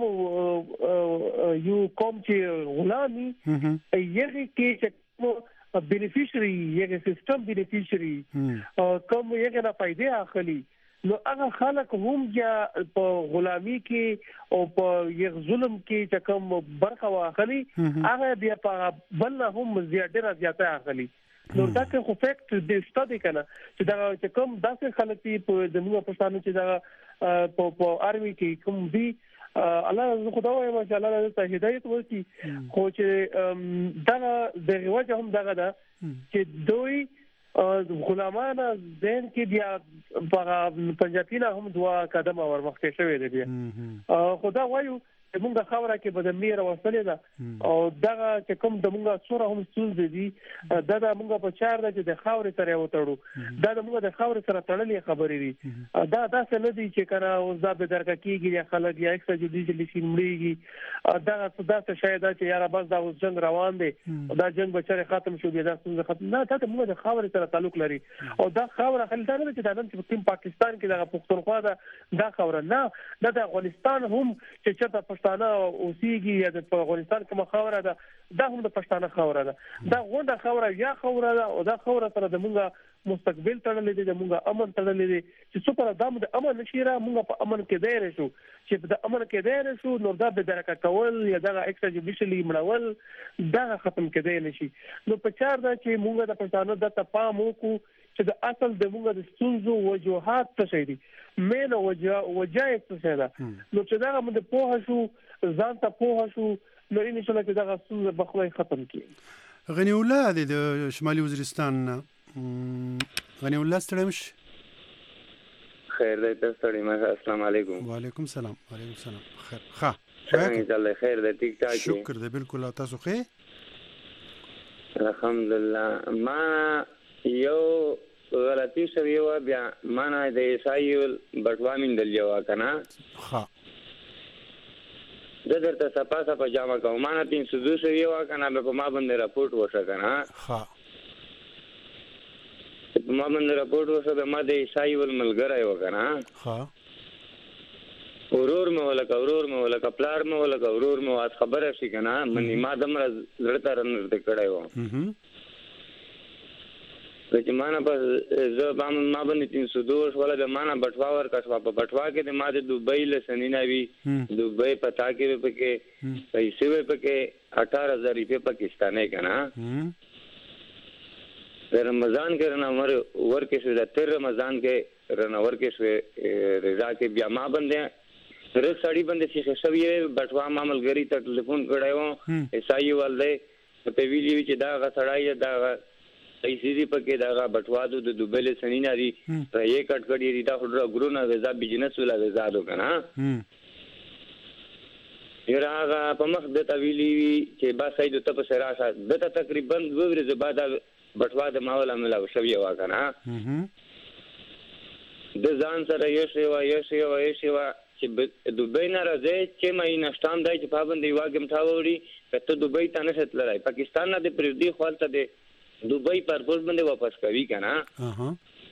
Speaker 2: یو کوم چې غلامي یغه کې چې بینیفیشري یغه سیستم بینیفیشري کوم یغه نه پیدا اخلي نو هغه خلک هم یا په غلامي کې او په یو ظلم کې چې کوم برخه واخلي هغه بیا په بل هم زیاته زیاته اخلي نو دا که خو فیکټ د سټډي کنه چې دا چې کوم داسې خلک په دموږ پښتانه چې دا په په آرمي کې کوم دي الله خدای وايي چې الله ته هدایت ورکړي خو چې دا د وجه هم دغه دا چې دوی غلامان زین کې بیا په پنځپینا هم دوا قدمه ورمخکې شوې دي بیا خدای وایي موږ خبره کې به د میر وسلې ده او دغه چې کوم د موږ څوره هم ستونزې دي دا د موږ په چار ده چې د خاورې سره وتړو دا د موږ د خاورې سره تړلې خبرې دي دا دا څه نه دي چې کنه اوس دا به درکه کیږي یا خلک یا اکثر جدي چې مړیږي دا دا څه شاید چې یاره بس دا اوس جنگ روان دی دا جنگ به چېرې ختم شو دی دا څنګه ختم نه دا موږ د خاورې سره تعلق لري او دا خاوره خل دا نه چې دا نن چې په پاکستان کې د پښتونخوا دا دا خاوره نه دا د افغانستان هم چې چېرته پښتانه اوسېږي یا د افغانستان کومه خاوره ده دا هم د پښتانه خاوره ده دا غونډه خاوره یا خاوره ده او دا خاوره سره د موږ مستقبل تړلې دي د موږ امن تړلې دي چې څو پر دام د امن نشيره موږ په امن کې دی رسو چې د امن کې دی رسو نو دا به درکه کول یا دا اکسټریبیشنلی مړول دا ختم کېدای نشي نو په چار دا چې موږ د پښتانه د تپام وکړو چې د اصل د موږ د ستونزو وجوهات څه شي دي مین وجه وجای څه شي ده نو چې دا موږ د پوهه شو ځان ته پوهه شو نو ان شاء الله چې دا ستونزه بخوي ختم کړي
Speaker 1: غنی الله د شمالي وزیرستان غنی الله ستړمش
Speaker 3: خیر دی تاسو ما السلام علیکم
Speaker 1: وعلیکم السلام وعلیکم السلام خیر ښه
Speaker 3: څنګه الله خیر دی ټیک ټاک
Speaker 1: شکر دی بالکل تاسو ښه
Speaker 3: الحمدلله ما یو غلطی شوی و بیا معنا د عیسایل بټوامین دلیو کنه
Speaker 1: ها
Speaker 3: د درته صفه صفه جامه کوم معنا تین سوزو شوی و کنه په ما باندې راپورټ وشه کنه
Speaker 1: ها
Speaker 3: په ما باندې راپورټ وشه د ما د عیسایل ملګری و کنه
Speaker 1: ها
Speaker 3: ورور مې ولک ورور مې ولک پلار مې ولک ورور مې واس خبره شي کنه منی ما دمر لړتار نه کړای و چې معنا په زه باندې ما باندې تین سو دوه ولا د معنا بټوا ور کښوا په بټوا کې د ما د دوبۍ لسنینا وی دوبۍ پتا کې په کې پیسې په کې اٹھارہ ہزار روپے پاکستاني کنه رمضان کې رنا ور ور کې شو د تر رمضان کې رنا ور کې شو رضا کې بیا ما باندې سره سړی باندې چې شوی بټوا ما ملګری ته ټلیفون کړایو ایسای والله په ویلی چې دا غسړای دا ایسی دی پکې دا بټوادو د دوبل سنینا دی ته یې کټ کړی دی دا خډر ګرونه وزا بزنس ولا وزا دو کنه یراغه په مخ د تویلی چې با سید ته په سراشه د تقریبا دوه ورځې بعد بټواد ماوله ملا شوی وا کنه د ځان سره یې شی وا یې شی وا یې شی وا چې دوبۍ نه راځي چې مې نشټام دای چې پابندي واګم تاوري کته دوبۍ ته نه ستلای پاکستان نه د پردي خپلته د دوبۍ پر پوز باندې واپس کوي کنه
Speaker 1: اها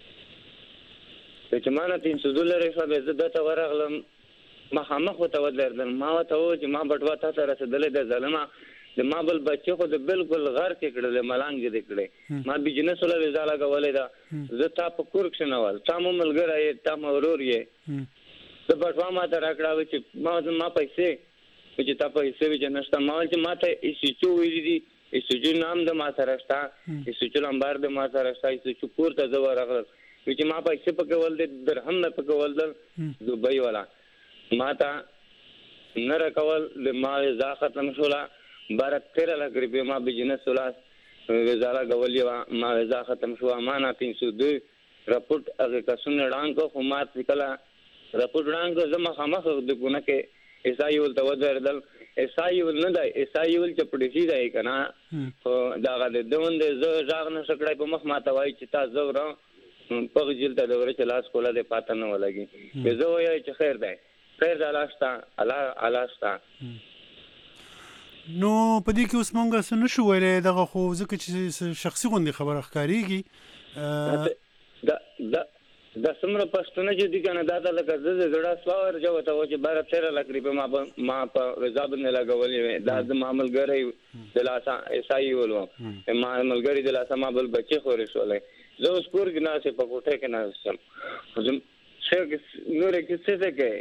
Speaker 3: چې معنا تین سو ډالر حساب زه د تا ورغلم ما خامخ وته ودلردل ما وته و چې ما بټوا ته سره رسیدلې د ظلمه د ما بل بچو خو د بالکل غر کې کړل ملانګ دې کړې ما بزنس ولا وزا لګولې دا زه تا په کورک شنوال تا مو ملګری تا مو ورور یې د بټوا ما ته راکړاو چې ما ما پیسې چې تا پیسې وځ نشته ما چې ما ته ایسي چو ویلې دي ایسوچو نام د ما سره شتا ایسوچو لمبار د ما سره شتا ایسوچو کور ته زو راغل چې ما پیسې پکې ول د درهم نه پکې ول د دوبۍ والا ما تا نه راکول د ما ځا ختم شولا بار تیرہ لاکھ روپے ما بزنس ولا وزارا غولیا ما ځا ختم شو امانه تین سو دو رپورټ هغه کسن ډان کو حکومت وکلا رپورټ ډان کو زما خامخ د ګونه کې ایسایول ته ودردل ایسایول نه دی ایسایول چې پړشي دی کنه دا غل دوند ز ځاغ نه سکړای په مخ ماته وای چې تا زورا په جیل ته دغه چې لاس کوله د پاتن نه ولګي زه وای چې خیر دی خیر زالاشتا الله الاستا
Speaker 1: نو په دې کې اوس مونږ څه نشو ویلی دغه خو ځکه چې شخصي غوندې خبره ښکارېږي
Speaker 3: دا دا دا څومره پښتانه چې دي کنه دا د لکه د زړه سوا ورجو ته و چې بارہ تیرہ لک روپے ما ما په غذا باندې لګولې دا د معاملګری د لاسه ایسای ولو ما معاملګری د لاسه ما بل بچي خورې شولې زه اوس کور کې ناسې په کوټه کې ناسم زم څه نور کې څه څه کوي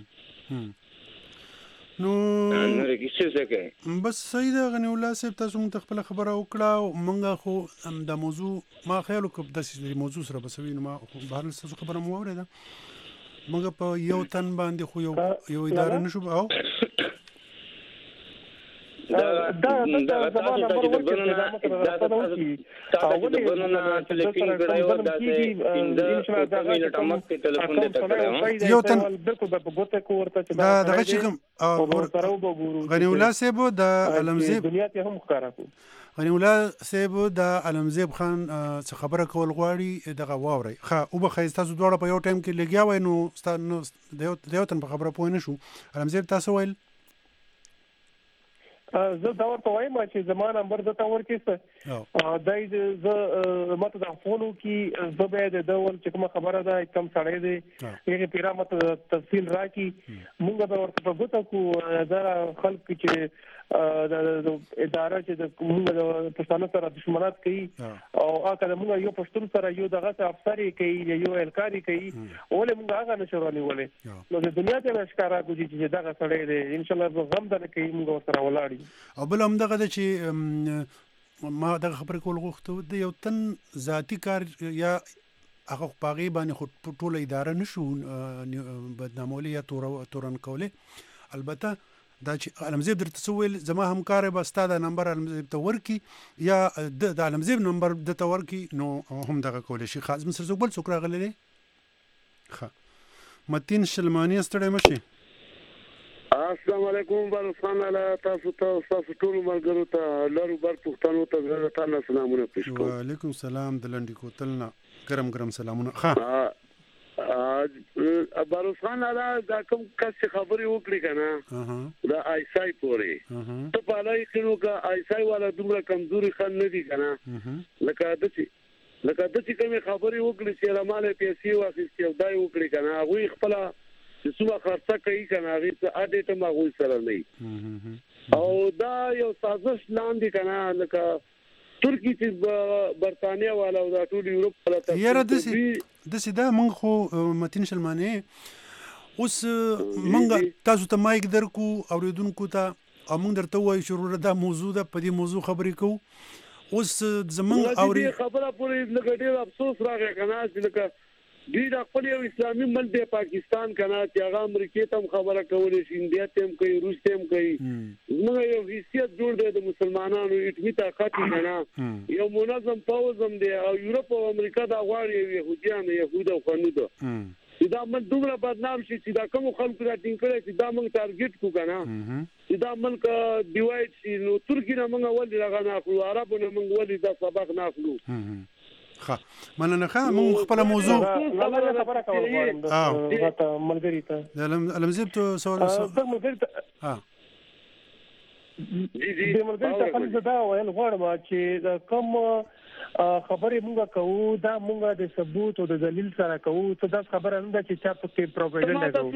Speaker 1: نو
Speaker 3: نور کې څه څه کوي
Speaker 1: بس صحیح ده غنی الله صاحب تاسو مونږ خپل خبره وکړه مونږ خو د موضوع ما خیال وکړ د موضوع سره بسوي نو ما بهر تاسو خبره مو اوریده مونږ په یو تن باندې خو یو یو اداره نشو او
Speaker 2: دا دا دا زمانه برابر کې دا تاسو تاسو د بننا ټلیفون کړو دا چې ان شاء الله دا ټمک په ټلیفون دې تکړه
Speaker 1: یو تن
Speaker 2: بالکل په ګوته کو ورته چې
Speaker 1: دا دغه چې کوم غنی الله صاحب د علمزیب
Speaker 2: دنیا ته هم ښکارا کو
Speaker 1: غنی الله صاحب د علمزیب خان څه خبره کول غواړي دغه واوري ښه او به خیز تاسو دواړه په یو ټایم کې لګیا وای نو د یو تن په خبره پوه نه شو علمزیب تاسو ویل
Speaker 2: زه دا ورته وایم چې زما نمبر د تا ورکېسته دای زه ماته د فونو کې زه به د ډول چې کوم خبره ده کم سړی دی هغه پیرا مت تفصیل راکې مونږ به ورته په ګوتو کو دا خلک چې د اداره چې د موږ د پښتانه سره دښمنات کوي او هغه موږ یو پښتون سره یو دغه افسری کوي یو الکاري کوي ولې موږ هغه نشوراني ولې نو د دنیا ته ښکارا کوي چې دغه سړی دی ان شاء الله غم ده کوي موږ سره ولاړی
Speaker 1: او بل هم دغه چې ما دغه خبره کول غوښته د یو تن ذاتی کار یا هغه پاغي باندې خو ټوله اداره نشو بدنامولې یا تورن کوله البته دا چې علمزیب درته سویل زما همکار به ستاده نمبر علمزیب ته ورکی یا د علمزیب نمبر د ته ورکی نو هم دغه کول شي خاص مصر زو بل څوک راغلی دی ښه متین شلمانی ستړی مشي
Speaker 3: السلام علیکم بارسان الله تاسو ته تاسو ټول ملګرو ته لارو بر پښتنو ته زړه ته سلامونه پېښ کوم
Speaker 1: وعلیکم السلام د لنډی کوتلنا ګرم ګرم سلامونه ښه
Speaker 3: بارسان الله دا کوم کس خبري وکړي کنه دا ایسای پوري ته په لای کینو کا ایسای والا دومره کمزوري خان نه دي کنه لکه د چې لکه د چې کوم خبري وکړي چې رماله پیسې واخیستي او دای وکړي کنه هغه خپل چې څو خرڅه کوي کنه هغه ته اډه ته ماغوي سره نه او دا یو سازش لاندې کنه لکه ترکی چې برتانیا والا او دا ټول یورپ والا ته
Speaker 1: یاره د سې دا مونږ خو متین شلمانی اوس مونږ تاسو ته مایک درکو اوریدونکو ته مونږ درته وایو چې دا موضوع ده په دې موضوع خبرې کوو اوس زمونږ اوري
Speaker 3: خبره پورې لکه ډېر افسوس راغی کنه چې لکه دوی د خپل یو اسلامي ملک دی پاکستان کنه چې هغه امریکا ته خبره کولې شي انډیا ته هم کوي روس ته هم کوي موږ یو حیثیت جوړ دی د مسلمانانو اټمی طاقت نه یو منظم پاوزم دی او یورپ او امریکا دا غواړي يهوديان يهود او قانون چې دا من دومره بدنام شي چې دا کوم خلکو راټینګ کړي چې دا موږ ټارګټ کو کنه چې دا ملک ډیوایډ شي نو ترکی نه موږ ولې راغ نه اخلو عربو نه موږ ولې دا سبق نه اخلو
Speaker 1: ښه مننه ښه موږ خپل موضوع
Speaker 2: خبره کول غواړم دا ملګری ته
Speaker 1: علمزیب ته سوال
Speaker 2: ملګری ته ها د ملګری ته خپل زدا ویل غواړم چې کوم خبرې مونږه کوو دا مونږه د ثبوت او د دلیل سره کوو ته دا خبره نه ده چې چا په کې پروپاګاندا کوي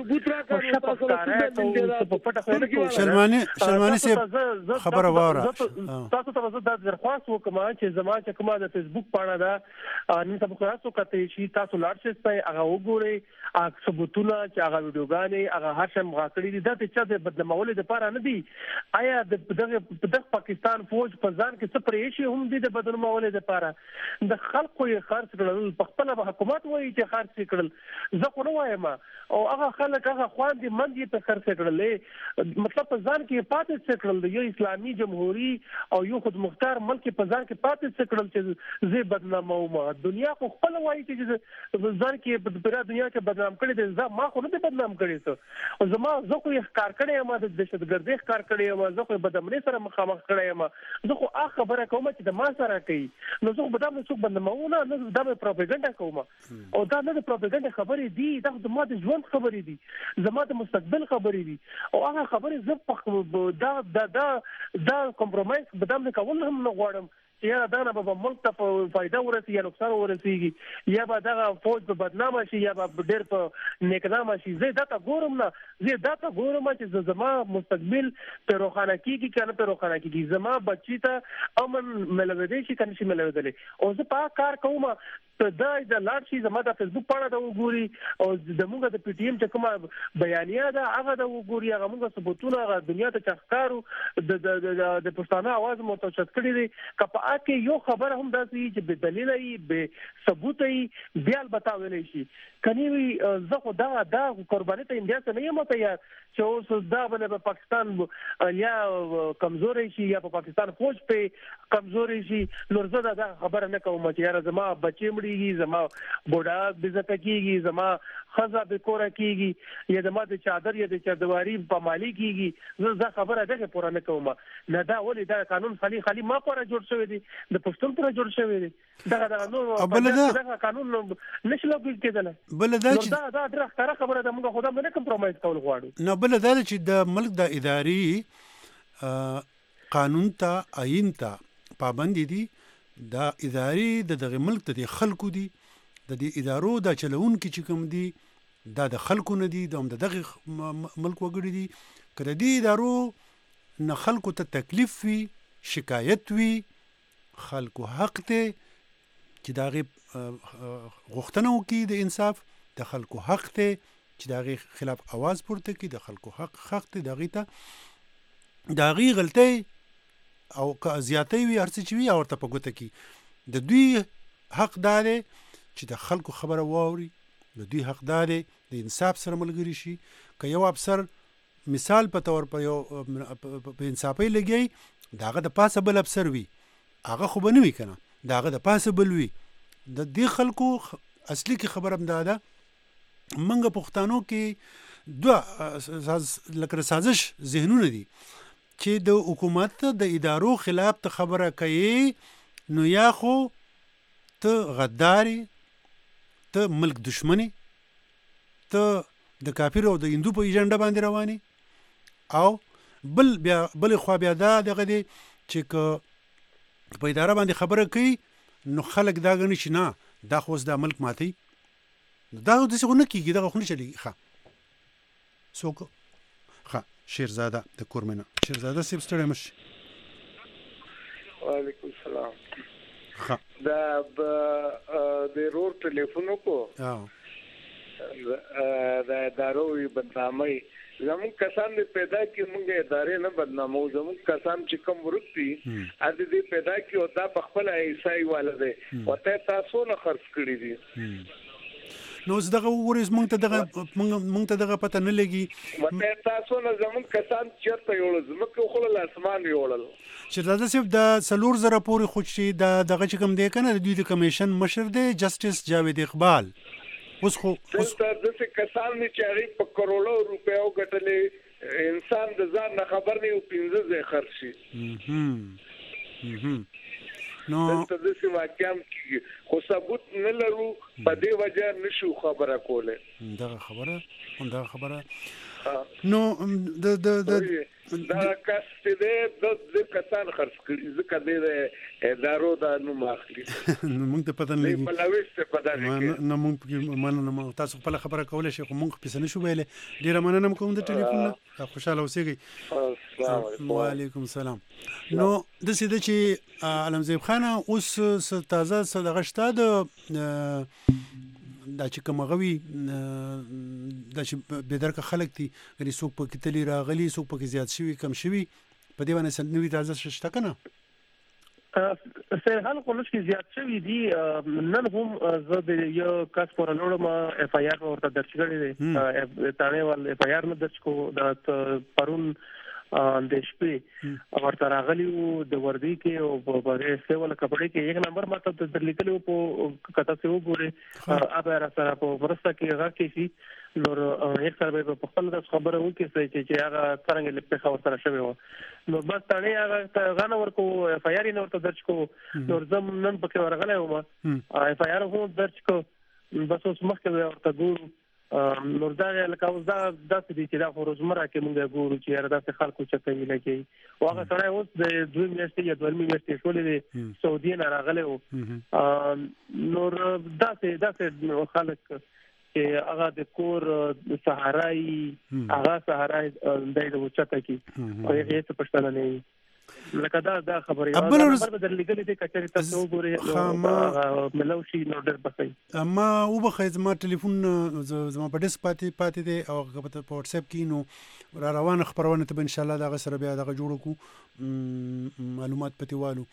Speaker 1: شلمانی شلمانی سي خبره واره
Speaker 2: تاسو ته زه د درخواست وکم چې زما چې کومه د فیسبوک پاڼه ده نن تاسو خلاصو کته شي تاسو لاړ شئ هغه وګورئ هغه ثبوتونه چې هغه ویډیوګانې هغه هر شم غاکړي دي دا چې د بدلمولې لپاره نه دي آیا د دغه پاکستان فوج په ځان کې څه پرې شي هم دي د بدلمولې لپاره د خلکو یې خرڅ کړل په خپل حکومت وایي چې خرڅ کړل زه خو نه وایم او هغه خلک هغه خواندې مند یې په خرڅ کړل مطلب په ځان کې پاتې کړل یو اسلامي جمهوریت او یو خود مختار ملک په ځان کې پاتې کړل چې زه بدنامه ما دنیا خو خپل وایي چې ځان کې په دنیا کې بدنام کړي دي زه ما خو نه بدنام کړي څه او زما زه خو یې کار کړی ما د دهشتګردۍ کار کړی ما زه خو بدامنۍ سره مخامخ کړی ما زه خو هغه خبره کوم چې د ما سره کوي نو زه به دا مې څوک بندمونه نه دا مې پروپاګاندا کوم او دا نه د پروپاګاندا خبرې دي دا د ما د ژوند خبرې دي زما د مستقبل خبرې دي او هغه خبرې زه دا دا دا دا کمپرومایز به دا مې کول هم نه غواړم یا دا نه به ملک ته په فائدہ ورسي یا نقصان ورسیږي یا به دا فوج په بدنامه شي یا به ډېر په نیکنامه شي زه دا ته ګورم نه زه دا ته ګورم چې زما مستقبل په روخانه کیږي کنه په روخانه کیږي زما بچی ته امن ملوي شي کنه شي ملوي او زه په کار کوم ته دا د لاړ شي زما د فیسبوک پاڼه دا وګوري او د موږ د پی ټی ایم چې کومه بیانیه ده هغه دا وګوري هغه موږ ثبوتونه هغه دنیا ته چخکارو د د د پښتانه आवाज مو ته چت کړی دي کپا کې یو خبر هم داسي چې به دلیل ای به ثبوت ای بیا بتاولې شي کني وي زه خو دا دا قرباني ته انډیا ته نه یم ته یا چې اوس دا باندې په پاکستان یا کمزوري شي یا په پاکستان فوج په کمزوري شي نور زه دا خبر نه کوم چې یار زما بچي مړیږي زما بوډا بزته کیږي زما خزا به کور کیږي یا زما د چادر یا د چادواري په مالی کیږي زه خبره ده پوره نه کوم نه دا ولې دا قانون خالي خالي ما پوره جوړ شوی دی د پښتون پر جوړ شوی دی دا دا نو دا قانون نشلو کېدل
Speaker 1: بل دا
Speaker 2: چې دا دا ډېر خبره ده موږ خدای نه کمپرومایز کول غواړو
Speaker 1: نه بل دا چې د ملک د اداري قانون ته آئین ته پابند دي دا اداري د دغه ملک ته خلکو دي د دې ادارو د چلون کې چې کوم دي دا د خلکو نه دي د دغه ملک وګړي دي کله دې ادارو نه خلکو ته تکلیف وي شکایت وي خلکو حق ته چې داغه غوښتنه وکړي د انصاف د خلکو حق ته چې داغه خلاف आवाज پورته کړي د خلکو حق حق ته داغه ته داغه غلطي او که زیاتې وي ارڅ چې وي او ته په ګوته کې د دوی حق دار چې د خلکو خبره واوري د دوی حق دار د انصاف سره ملګری شي که یو افسر مثال په تور په یو په انصافي لګي داغه د پاسه بل افسر وي هغه خو به نه وي کنه داغه د پاسه بل وي د دې خلکو اصلي کی خبره هم ده منګه پښتنو کې دوه لکه سازش ذهنونه دي چې د حکومت د ادارو خلاف ته خبره کوي نو یا خو ته غداري ته ملک دشمني ته د کافر او د هندو په ایجنډا باندې رواني او بل بیا بل خو بیا دا دغه دي چې ک په اداره باندې خبره کوي نو خلک دا غني چې نه دا خو د ملک ماتي دا د څه نه کیږي دا خو نه چلی ښه څوک ښه شیرزاده د کورمنه شیرزاده سیب ستړی مش
Speaker 7: وعلیکم السلام
Speaker 1: ښه
Speaker 7: دا د رور ټلیفون کو
Speaker 1: ها
Speaker 7: دا داروي بدنامي زمون کسان پیدا کی مونږه ادارې نه بدنامو زمون کسان چې کوم ورتي ا دې پیدا کی او دا په خپل ایسای والده او ته تاسو نه خرڅ کړی دي
Speaker 1: نو زدغه ورز مونږ ته دغه مونږ ته دغه پته نه لګي
Speaker 7: مته تاسو نه زمون کسان چرته یول زمکه خو له اسمان یوړل
Speaker 1: چې دا صرف د سلور زره پورې خو چې د دغه چې کوم دی کنه د دوی د کمیشن مشر دی جسټس جاوید اقبال اوس خو
Speaker 7: اوس د څه کسان چې هغه په کروڑو روپیو ګټلې انسان د ځان نه خبر نه او پینځه ځای خرڅ شي
Speaker 1: نو
Speaker 7: د څه واقعام خو ثبوت نه لرو په دې وجه نشو خبره کوله
Speaker 1: دا خبره هم دا خبره نو د د د
Speaker 7: دا کس دې د کسان خرڅ کړي ځکه دې ادارو دا نو ماخلي
Speaker 1: نو موږ ته پته نه لګي
Speaker 7: بلويست پته نه لګي
Speaker 1: نو موږ مانه تاسو خپل خبره کوله شي خو موږ په سن شو ویلې ډیره مننه کوم د ټلیفون نه خوشاله اوسئ وعلیکم السلام نو د سیده چې علمزیب خان اوس تازه صدغه شته د دا چې کوم غوي دا چې به درک خلک دي غري څوک په کتلی راغلي څوک په زیات شوی کم شوی په دې باندې سندوي تازه شته کنه
Speaker 2: سر حال کولش کې زیات شوی دي نن هم زه د یو کس پر لوړم اف آی آر ورته درج کړی دی تانه ول اف آی آر نه درج کو د پرون د شپې ورته راغلی وو د وردی کې او په بره سیول کپړې کې یک نمبر ماته د لیکلو په کته سه وګوره ابه را سره په ورسته کې هغه کې شي نور هیڅ سره په خپل د خبره وکړي چې هغه څنګه لپاره خبر سره شوی و نو بس تانه هغه غاڼه ورکو اف آی آر نور ته درج کو نور زم نن پکې ورغله و اف آی آر هم درج کو بس اوس مخکې ورته ګورو نور دا لکه اوس دا داسې دي چې دا خو روزمره کې موږ ګورو چې هر داسې خلکو چې کوي لکه واغه سره اوس د دوه میاشتې یا دوه میاشتې شولې دي سعودي نه راغله و نور داسې داسې خلک چې هغه د کور سهارای هغه سهارای د وچته کی او هغه څه پښتنه نه لکه دا دا خبره یو دا نمبر بدل لګلې دي کچري تاسو وګورئ ملوشي نو ډر بخې
Speaker 1: اما او بخې زما ټلیفون زما په ډیسک پاتې پاتې دي او په واتس اپ کې نو را روانه خبرونه ته ان شاء الله دا سره بیا دا جوړ کو معلومات پتی والو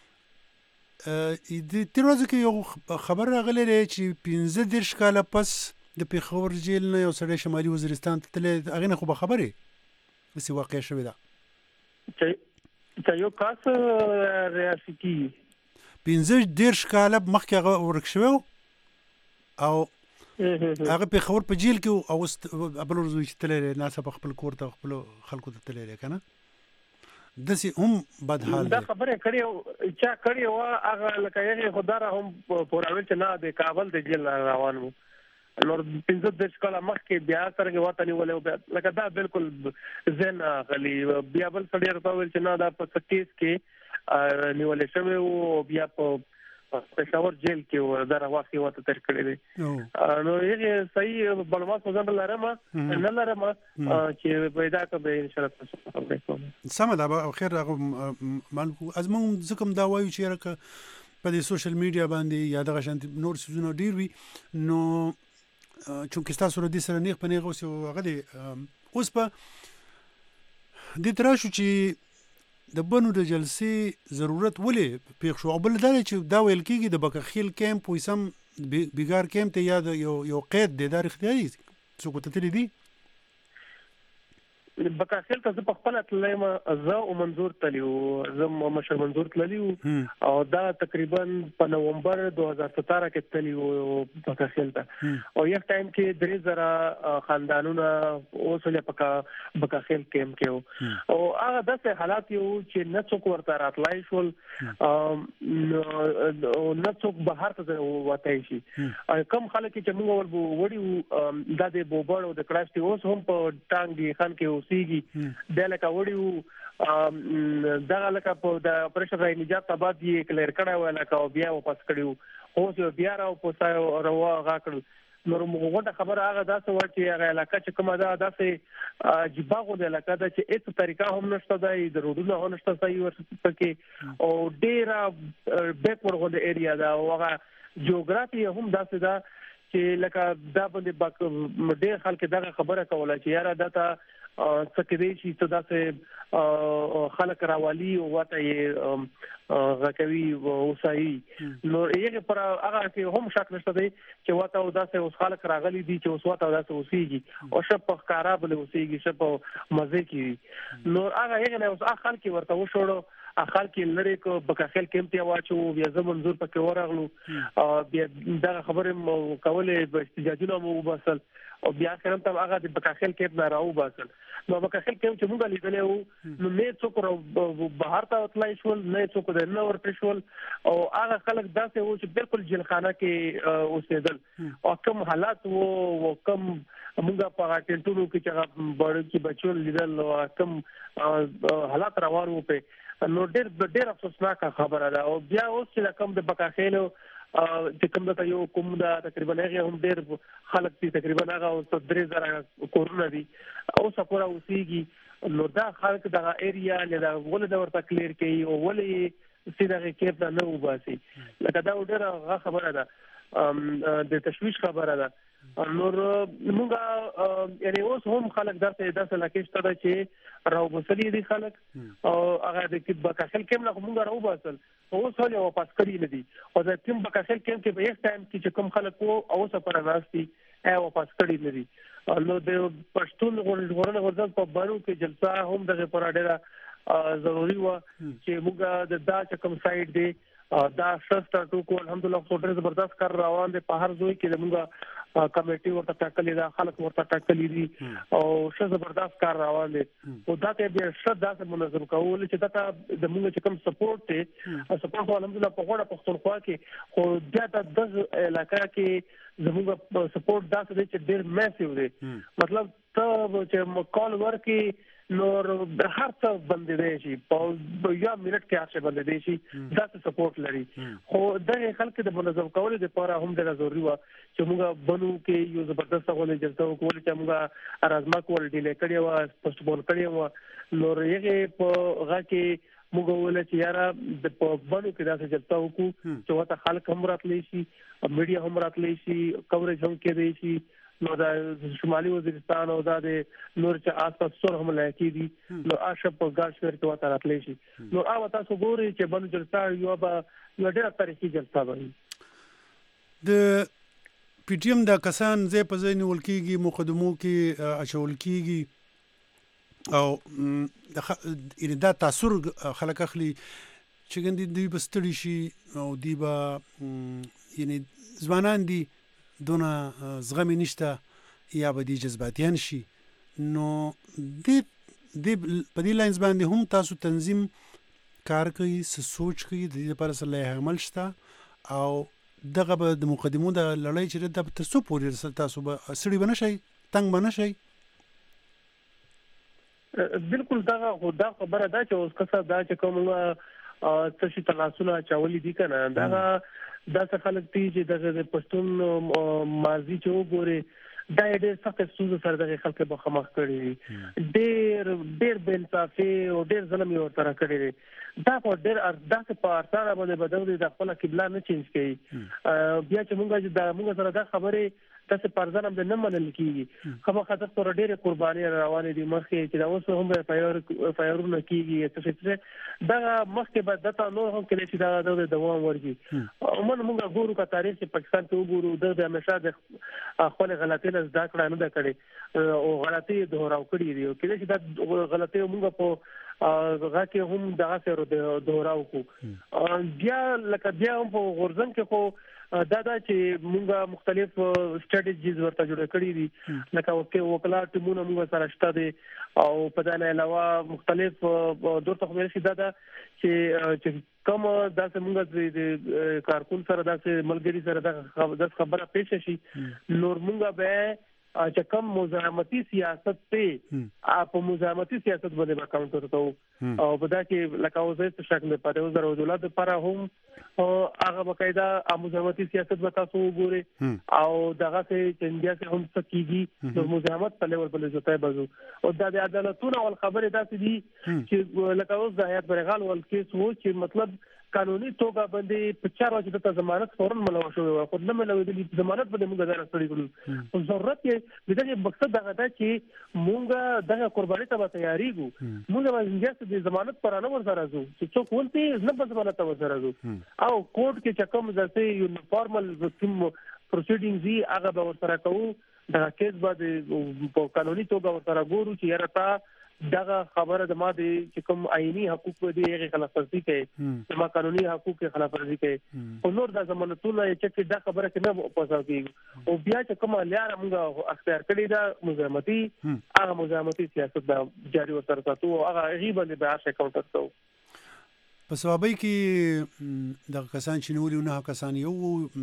Speaker 1: ا د تیروزه کې یو خبر راغلی دی چې پنځه دېرش کاله پس د پیښور جیل نه یو سړی شمالي وزیرستان ته تللی هغې نه خو به خبرې داسې واقع شوې ده
Speaker 2: چې یو کاس ریاستي
Speaker 1: پنځه دېرش کاله مخکې هغه ورک شوی او هغه پیښور په جیل کې او اوس بل ورځ چې تللی دی ناڅاپه خپل کور ته خپلو خلکو ته تللی دی که نه دسی هم بد حال
Speaker 2: دا خبره کړی چا کړی و هغه لکه یې خدای هم پوراویل چې نه د کابل د جیل روان وو نور پنځه دېرش کاله مخکې بیا څنګه وته نیولې لکه دا بالکل زین غلی بیا بل سړی راته ویل چې نه دا په کیس کې نیولې شوی او بیا په پېښور جیل کې و دا راوخی وته تر کړی دی نو یې صحیح معلومات څنګه لرم نه لرم چې پیدا کړم ان شاء الله تاسو خبرې کوم
Speaker 1: سم دا به خیر مانکو از مونږ ځکه دا وایو چې راکه په دې سوشل میډیا باندې یا دغه شانت نور سيزونه ډیر وي نو چونکه تاسو ردی سره نیغ په نیغ اوس هغه دی اوس په دې تراشو چې د بنو د جلسې ضرورت ولې پیښ شو او بل دا چې دا ویل کېږي د بکخیل کیمپ وسم بیګار کیمپ ته یا یو یو قید د ادارې اختیاري څوک ته تللی دي
Speaker 2: بکخیل ته په خپل تلم زه او منظور تلیو زه مشر منظور تلیو او دا تقریبا په نومبر دوه هزار ستاره کې تلیو بکخیل ته او یو ټایم کې درې زره خاندانونه اوسله پکا بکخیل کیمپ کې او هغه داسې حالات یو چې نه څوک ورته راتلای شول نه څوک بهر ته وته شي کم خلک چې موږ ول وړي د دې بوبړ او د کړاشتي اوس هم په ټانګ دی خان کې سیږي د لکه وړیو دغه لکه په د اپریشن راي نجات آباد یې کلیر کړه ولا کا بیا واپس کړیو اوس بیا راو پوسایو روا غاکړ نور موږ خبر هغه داسې و چې هغه علاقه چې کومه ده داسې جباغو د علاقه ده چې هیڅ طریقه هم نشته ده د روډونو هم نشته صحیح ورته کې او ډیره بیکورډ ایریا ده او هغه جغرافي هم داسې ده چې لکه دا باندې ډېر خلک دغه خبره کوله چې یاره دته څه کې دي چې داسې خلک راوالي او وته یې غکوي اوسایي نو یې پر هغه کې هم شک نشته دی چې وته او داسې اوس خلک راغلي دي چې اوس وته داسې اوسيږي او شپ په کارا بل اوسيږي شپ مزه کې نو هغه یې نه اوس هغه خلک ورته وشوړو اخر کې لری کو بکخیل کېم ته واچو بیا زه منظور پکې ورغلو بیا دا خبره کوله په استجاجونه مو وباسل او بیا څنګه ته هغه د بکخیل کېم نه راو باسل نو بکخیل کېم چې موږ لیدلې وو نو نه څوک بهر ته وتلای شول نه څوک د نو ورته شول او هغه خلک داسې وو چې بالکل جیلخانه کې اوسېدل او کوم حالات وو کوم موږ په ټینټونو کې چې بړ کې بچو لیدل او کوم حالات روان وو په نو ډېر ډېر افسوسناک خبره ده او بیا اوس چې کوم د بکاخیلو چې کوم د یو کوم دا تقریبا هغه هم ډېر خلک دي تقریبا هغه اوس درې زره کورونه دي او سپورا اوسېږي نو دا خلک د ایریا له ول د ورته کلیر کوي او ولې سیده کې نه وباسي لکه دا ډېر خبره ده د تشویش خبره ده نور موږ یعنی اوس هم خلک درته داسې لکهشته ده چې راو بسلې دي خلک او هغه د کې بکاسل کې موږ موږ راو باسل اوس هله واپس کړی نه دي او د تیم بکاسل کې کې په یو ټایم کې چې کوم خلک وو او سفر راستي هغه واپس کړی نه دي نو د پښتون غوړنه ورځ په بارو کې جلسه هم دغه پر اړه ضروري و چې موږ د دا چې کوم سایت دی دا شسته ټکو الحمدلله خو ډېر زبردست کار روان دي په هر ځای کې موږ کمیټي ورته ټاکلې ده خلک ورته ټاکلې دي او ښه زبردست کار روان دي او دا ته به ښه داسې منظم کول چې دا د موږ چې کوم سپورټ دی سپورټ الحمدلله په غوړه پښتونخوا کې خو دا د علاقې کې زموږ سپورټ داسې دی چې ډېر میسیو دی مطلب ته چې کال ورکي نور هر څه باندې دی شي په یو منټ کې هر څه باندې دی شي دا څه سپورټ لري خو د خلکو د منظم کولو لپاره هم ډېر ضروري و چې موږ بنو کې یو زبردست غوړې جلسه وکول چې موږ ارزما کول ډیلې کړی و پوسټپون کړی و نور یې په هغه کې موږ ول چې یاره د بنو کې داسې جلسه وکړو چې وته خلک هم راتلی شي میډیا هم راتلی شي کوریج هم کېدی شي نو دا شمالي وزیرستان او دا د نور چې آسپاس سور هم لایقي دي نو آشپ په ګاش ور کې وته راتلی شي نو او تاسو ګوري چې بنو جلسه یو به یو ډېر تاریخي جلسه وي
Speaker 1: د پی ټی ایم دا کسان زې په ځای نیول کېږي مقدمو کې اچول کېږي او د دا تاثر خلک اخلي چې ګندې دوی به ستړي شي او دوی به یعنی ځوانان دي دونه زغم نشته یا به دي جذباتيان شي نو د د په دې لاینز باندې هم تاسو تنظیم کار کوي سوچ کوي د دې لپاره سره عمل شته او دغه به د مقدمو د لړۍ چې د تاسو پورې تاسو به سړي بنه شي تنگ بنه شي
Speaker 2: بالکل دا خدا خبره ده چې اوس کسه دا چې کومه څه شي تناسونه چاولي دي کنه دا دا څه خلک دي چې د پښتون ماضي چې وګوري دا ډېر سخت سوز سره د خلکو په مخ کړی ډېر ډېر بے انصافي او ډېر ظلم یې ورته کړی دا په ډېر ارزښت په ارتاره باندې بدل دي د خپل قبله نه چینج کړي بیا چې موږ د موږ سره دا خبره تاسو پرځنم د نه منل کیږي خو خاطر پر ډېر قرباني روانې دي مخکې چې دا اوس هم فایر فایرونه کیږي څه دا مخکې به دته نور هم کله چې دا د دوام ورګي عموما موږ ګورو کا تاریخ چې پاکستان ته وګورو د همیشه د خپل غلطۍ نه زده کړه نه ده کړې او غلطۍ دوهراو کړې دي او کله چې دا غلطۍ موږ په هغه کې هم دغه سره دوهراو کو بیا لکه بیا هم په غورځن کې خو دا دا چې موږ مختلف سټریټیجیز ورته جوړ کړی دي لکه وکلا ټیمونه موږ سره شته دي او په دا نه علاوه مختلف دور ته مې شي دا دا چې کوم داسې موږ د کارکون سره داسې ملګری سره د خبره پېښ شي نور موږ به چې کوم مزاحمتي سیاست ته په مزاحمتي سیاست باندې کاونټر کوو او په دا کې لکه اوسه څه شک نه پاره وزر ولادت لپاره هم هغه باقاعده مزاحمتي سیاست به تاسو وګورئ او دغه چې انډیا کې هم څه کیږي د مزاحمت په لیول باندې ځای بازو او د عدالتونو ول خبره داسې دي چې لکه اوس د حیات برغال ول کیس وو چې مطلب قانوني توګه باندې په چار ورځې ته ضمانت فورن ملو شو خو نه ملو دي ضمانت باندې موږ دا راستړي کړو ضرورت یې دغه مقصد دغه دا چې موږ دغه قرباني ته تیاریږو موږ باندې د ضمانت پر نه ورسره راځو چې څوک ولته نه په ضمانت ورسره راځو او کوर्ट کې چې کوم ځکه یو فارمل کوم پروسیډینګز یې هغه به ورسره کوو دا کیس باندې په قانوني توګه ورسره ګورو چې یاره تا دغه خبره د ما د چې کوم آئینی حقوق دي هغه خلاف ورزي کوي ما قانوني حقوق خلاف ورزي کوي او نور د ضمانتونو چې دا خبره کې نه پوساو کیږي او بیا چې کومه لار موږ اختیار کړی دا مزاحمتي هغه مزاحمتي سیاست دا جاری وسره تاسو هغه غیبه د بحث کاونټر کوو
Speaker 1: په سوابي کې د کسان چې نوري نه کسان یو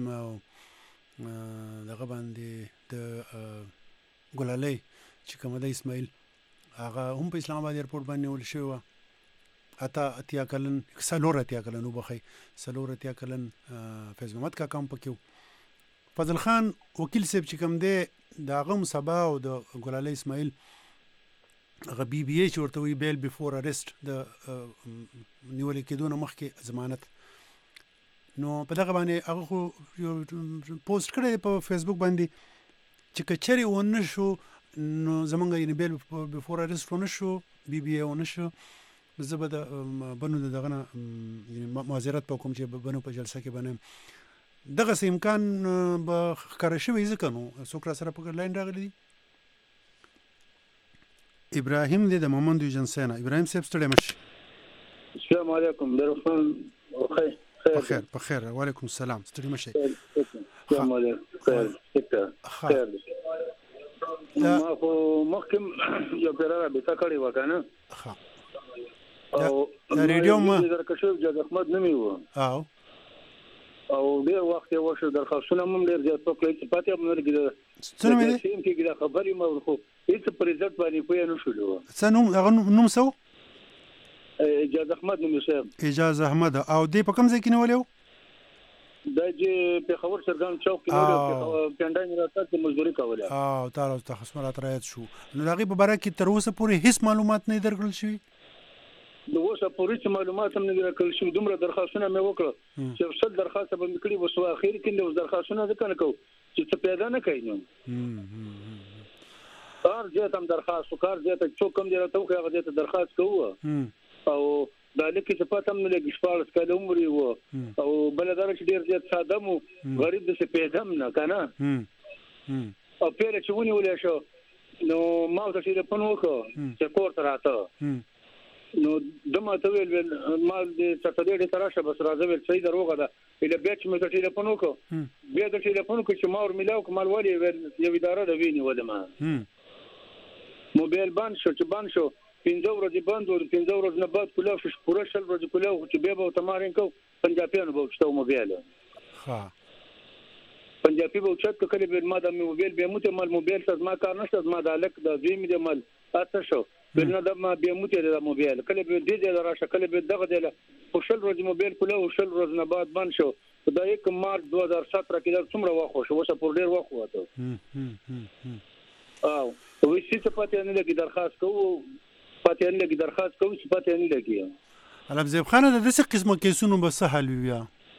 Speaker 1: دغه باندې د ګلالي چې کوم د اسماعیل هغه هم په اسلام آباد ایرپورټ باندې ول شو اته اتیا کلن سلور اتیا کلن وبخي سلور اتیا کلن فیض محمد کا کم پکې فضل خان وکیل صاحب چې کوم دی دا غم سبا او د ګلالي اسماعیل هغه بي بي ایچ ورته وی بیل بیفور ارست د نیول کېدون مخکې ضمانت نو په دغه باندې هغه پوسټ کړی په فیسبوک باندې چې کچري ونه شو نو زمونږ یې بیل بیفور ارست ونه شو بي بي ای ونه شو زه به د بنو دغه نه معذرت وکوم چې بنو په جلسه کې باندې دغه سه امکان به ښکاره شوی ځکه نو څوک را سره په لاین راغلی دي ابراهیم دی د مومند جنسینا ابراهیم صاحب ستړي مشه
Speaker 8: السلام علیکم درفن اوخی
Speaker 1: بخیر بخیر وعلیکم السلام ستړي مشه
Speaker 8: السلام علیکم خیر خیر ما خو مخکې یو پیرا به تا کړی وکنه
Speaker 1: ها
Speaker 8: او
Speaker 1: دا ریډیو ما
Speaker 8: درکښو جاد احمد نومي و
Speaker 1: او
Speaker 8: او ډیر وخت یې وشو درخواستونه هم ډیر زیات وکړي چې پاتې هم نه کېده
Speaker 1: څنګه مې
Speaker 8: سیم کې دا خبرې مې خو هیڅ پرېزت باندې پوهه نه شولو
Speaker 1: څه نوم هغه نوم څه
Speaker 8: اجازه احمد نوم صاحب
Speaker 1: اجازه احمد او دې په کوم ځای کې نیولیو
Speaker 8: دا چې په خبر سرګان چوک کې نیولیو پندای نه راځي مزدوري کوله
Speaker 1: او تاسو ته خصمات راځي شو نو دغه په باره کې تر اوسه پورې هیڅ معلومات نه درکړل شوی
Speaker 8: نو اوسه پورې چې معلومات هم نه درکړل شوی دومره درخواستونه مې وکړه چې څل درخواست به مکړي وسو اخر کې نو درخواستونه ځکه نه کو چې څه پیدا نه کوي نو کار دې تم درخواست وکړ دې ته څوک کم دې راته هغه دې ته درخواست کوو او دا لکه چې پاتم نه لګی شپارس کله عمر وو او بلدار چې ډیر زیات ساده مو غریب د څه پیدام نه کنه او پیره چې ونی ولې شو نو ما ته چې په نو کو چې کوړه راته نو دمه ته ویل ما د ساتډې ډیر راشه بس راځي ول صحیح دروغه ده اله بیچ مې ته ټلیفون وکړ بیا د ټلیفون کو چې مور ملاو کمال ولی یو اداره د ویني ولما موبایل باندې شو چې باندې شو پنځه ورځې بند او پنځه ورځې نه بعد کله شو پوره شل ورځې کله چې به به تمارین کو پنجابیانو به شته موبایل
Speaker 1: ها
Speaker 8: پنجابي به چت کله به ما د موبایل به مو ته مال موبایل څخه ما کار نشته ما د الک د زمي د مال اته شو بلنه د ما به مو ته د موبایل کله به دې د راشه کله به دغه د شل ورځې موبایل کله او شل ورځې نه بعد بند شو دا یک مارچ دوه هزار ساتره کې د څومره وخت شو وسه پر ډیر وخت وته او وې چې پاتې نه لګي درخواست کوو پاتې نه لګي درخواست کوو چې پاتې نه لګي
Speaker 1: علم زیب خان د دې قسمه کیسونو به سهل وي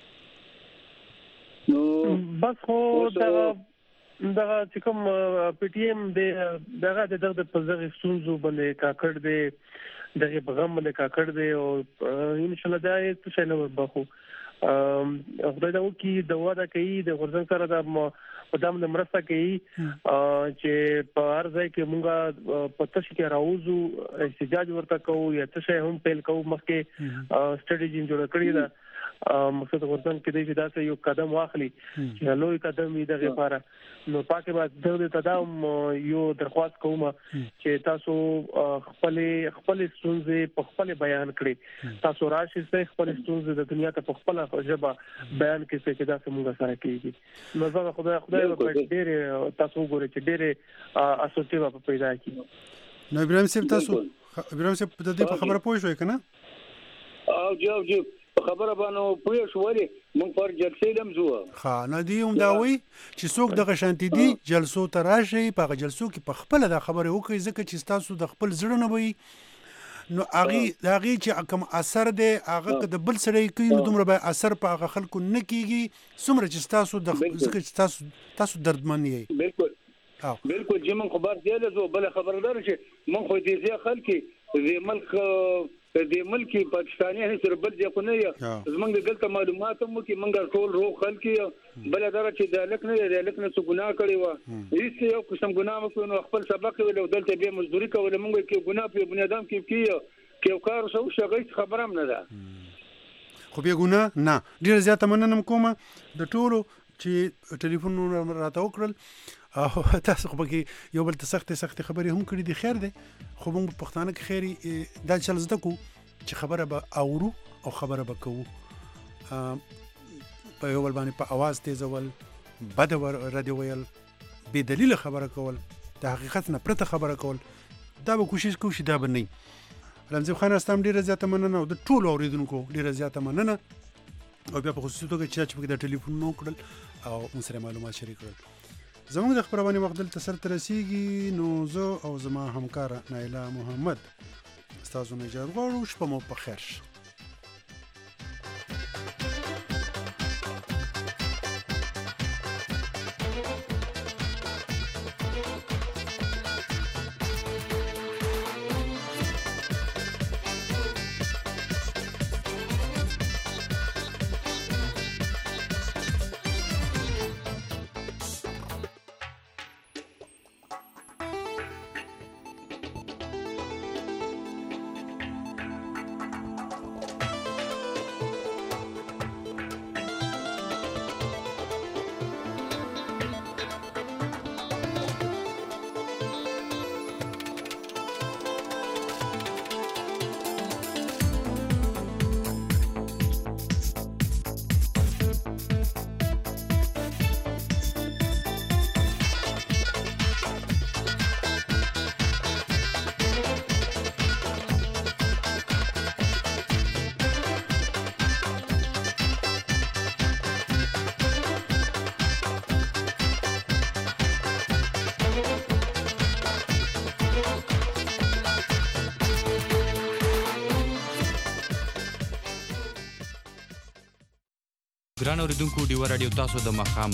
Speaker 2: نو بس خو دا دا چې کوم پی ټی ایم د دغه د دغه په ځای سونزو باندې کاکړ دی دغه بغم باندې کاکړ دی او ان شاء الله دا څه شي نه وربخو خدای دا وکي د واده کوي د غرزن سره د قدام د مرسته کوي چې په هر ځای کې مونږه پتش کې راوځو احتجاج ورته کوو یا څه شي هم پیل کوو مخکې سټریټجی جوړ کړی دا مقصد غرزن کې دی دا یو قدم واخلي چې لوی قدم دی دغه لپاره نو پاکه بعد د تداوم یو درخواست کوم چې تاسو خپل خپل ستونزې په خپل بیان کړئ تاسو راشي چې خپل ستونزې د دنیا ته په خپل ژبه بیان کړئ چې دا څنګه سره کیږي نو زه خدای خدای په ډېر تاسو ګورئ چې ډېر اسوسیټیو په پیدا کیږي
Speaker 1: نو ابراهیم صاحب تاسو ابراهیم صاحب د دې په خبره پوه شوئ کنه
Speaker 8: او جو جو خبره باندې پوه شو ولی مونږ پر جلسې لمزو
Speaker 1: ها نه دی هم دا وی چې څوک دغه شانتي دي جلسو ته راشي په جلسو کې په خپل د خبره وکړي ځکه چې تاسو د خپل زړه نه وي نو هغه هغه چې کوم اثر دی هغه د بل سره کوي نو دومره به اثر په هغه خلکو نه کیږي څومره چې تاسو د ځکه چې تاسو تاسو دردمن یې
Speaker 8: بالکل او بالکل چې مونږ خبر دی له بل خبردار چې مونږ خو دې ځای خلک دې ملک دې ملکی پاکستاني هي سره بل ځای کو نه یا زمونږ دلته معلومات مو کې مونږ ټول رو خلک بل درجه چې د لک نه د لک نه څه ګناه کړی و هیڅ یو قسم ګناه مو نو خپل سبق ویل دلته به مزدوري کول مونږ کې ګناه په بنیادم کې کې کې کار شو شغې خبره هم نه ده
Speaker 1: خو به ګناه نه ډیر زیاته مننه کوم د ټولو چې ټلیفون راته وکړل او تاسو خو به یو بل ته سختې سختې خبرې هم کړې دي خیر دی خو موږ پښتانه کې خیر دا چل زده کو چې خبره به اورو او خبره به کوو په یو بل باندې په आवाज تیزول بد رادیو ویل بې دلیل خبره کول د حقیقت نه پرته خبره کول دا به کوشش کوو چې دا به نه رمزیب خان استم ډیره زیاته مننه او د ټولو اوریدونکو ډیره زیاته مننه او بیا په خصوصي توګه چې چې د ټلیفون نو کړل او موږ سره معلومات شریک کړل زموږ د خبرونه وخت دلته سره ترسيږي نو زه او زما همکار نایله محمد استاد زونه اجازه غواړو شپه مو په خیر
Speaker 9: ګران اوریدونکو ډیوه رادیو تاسو د مخام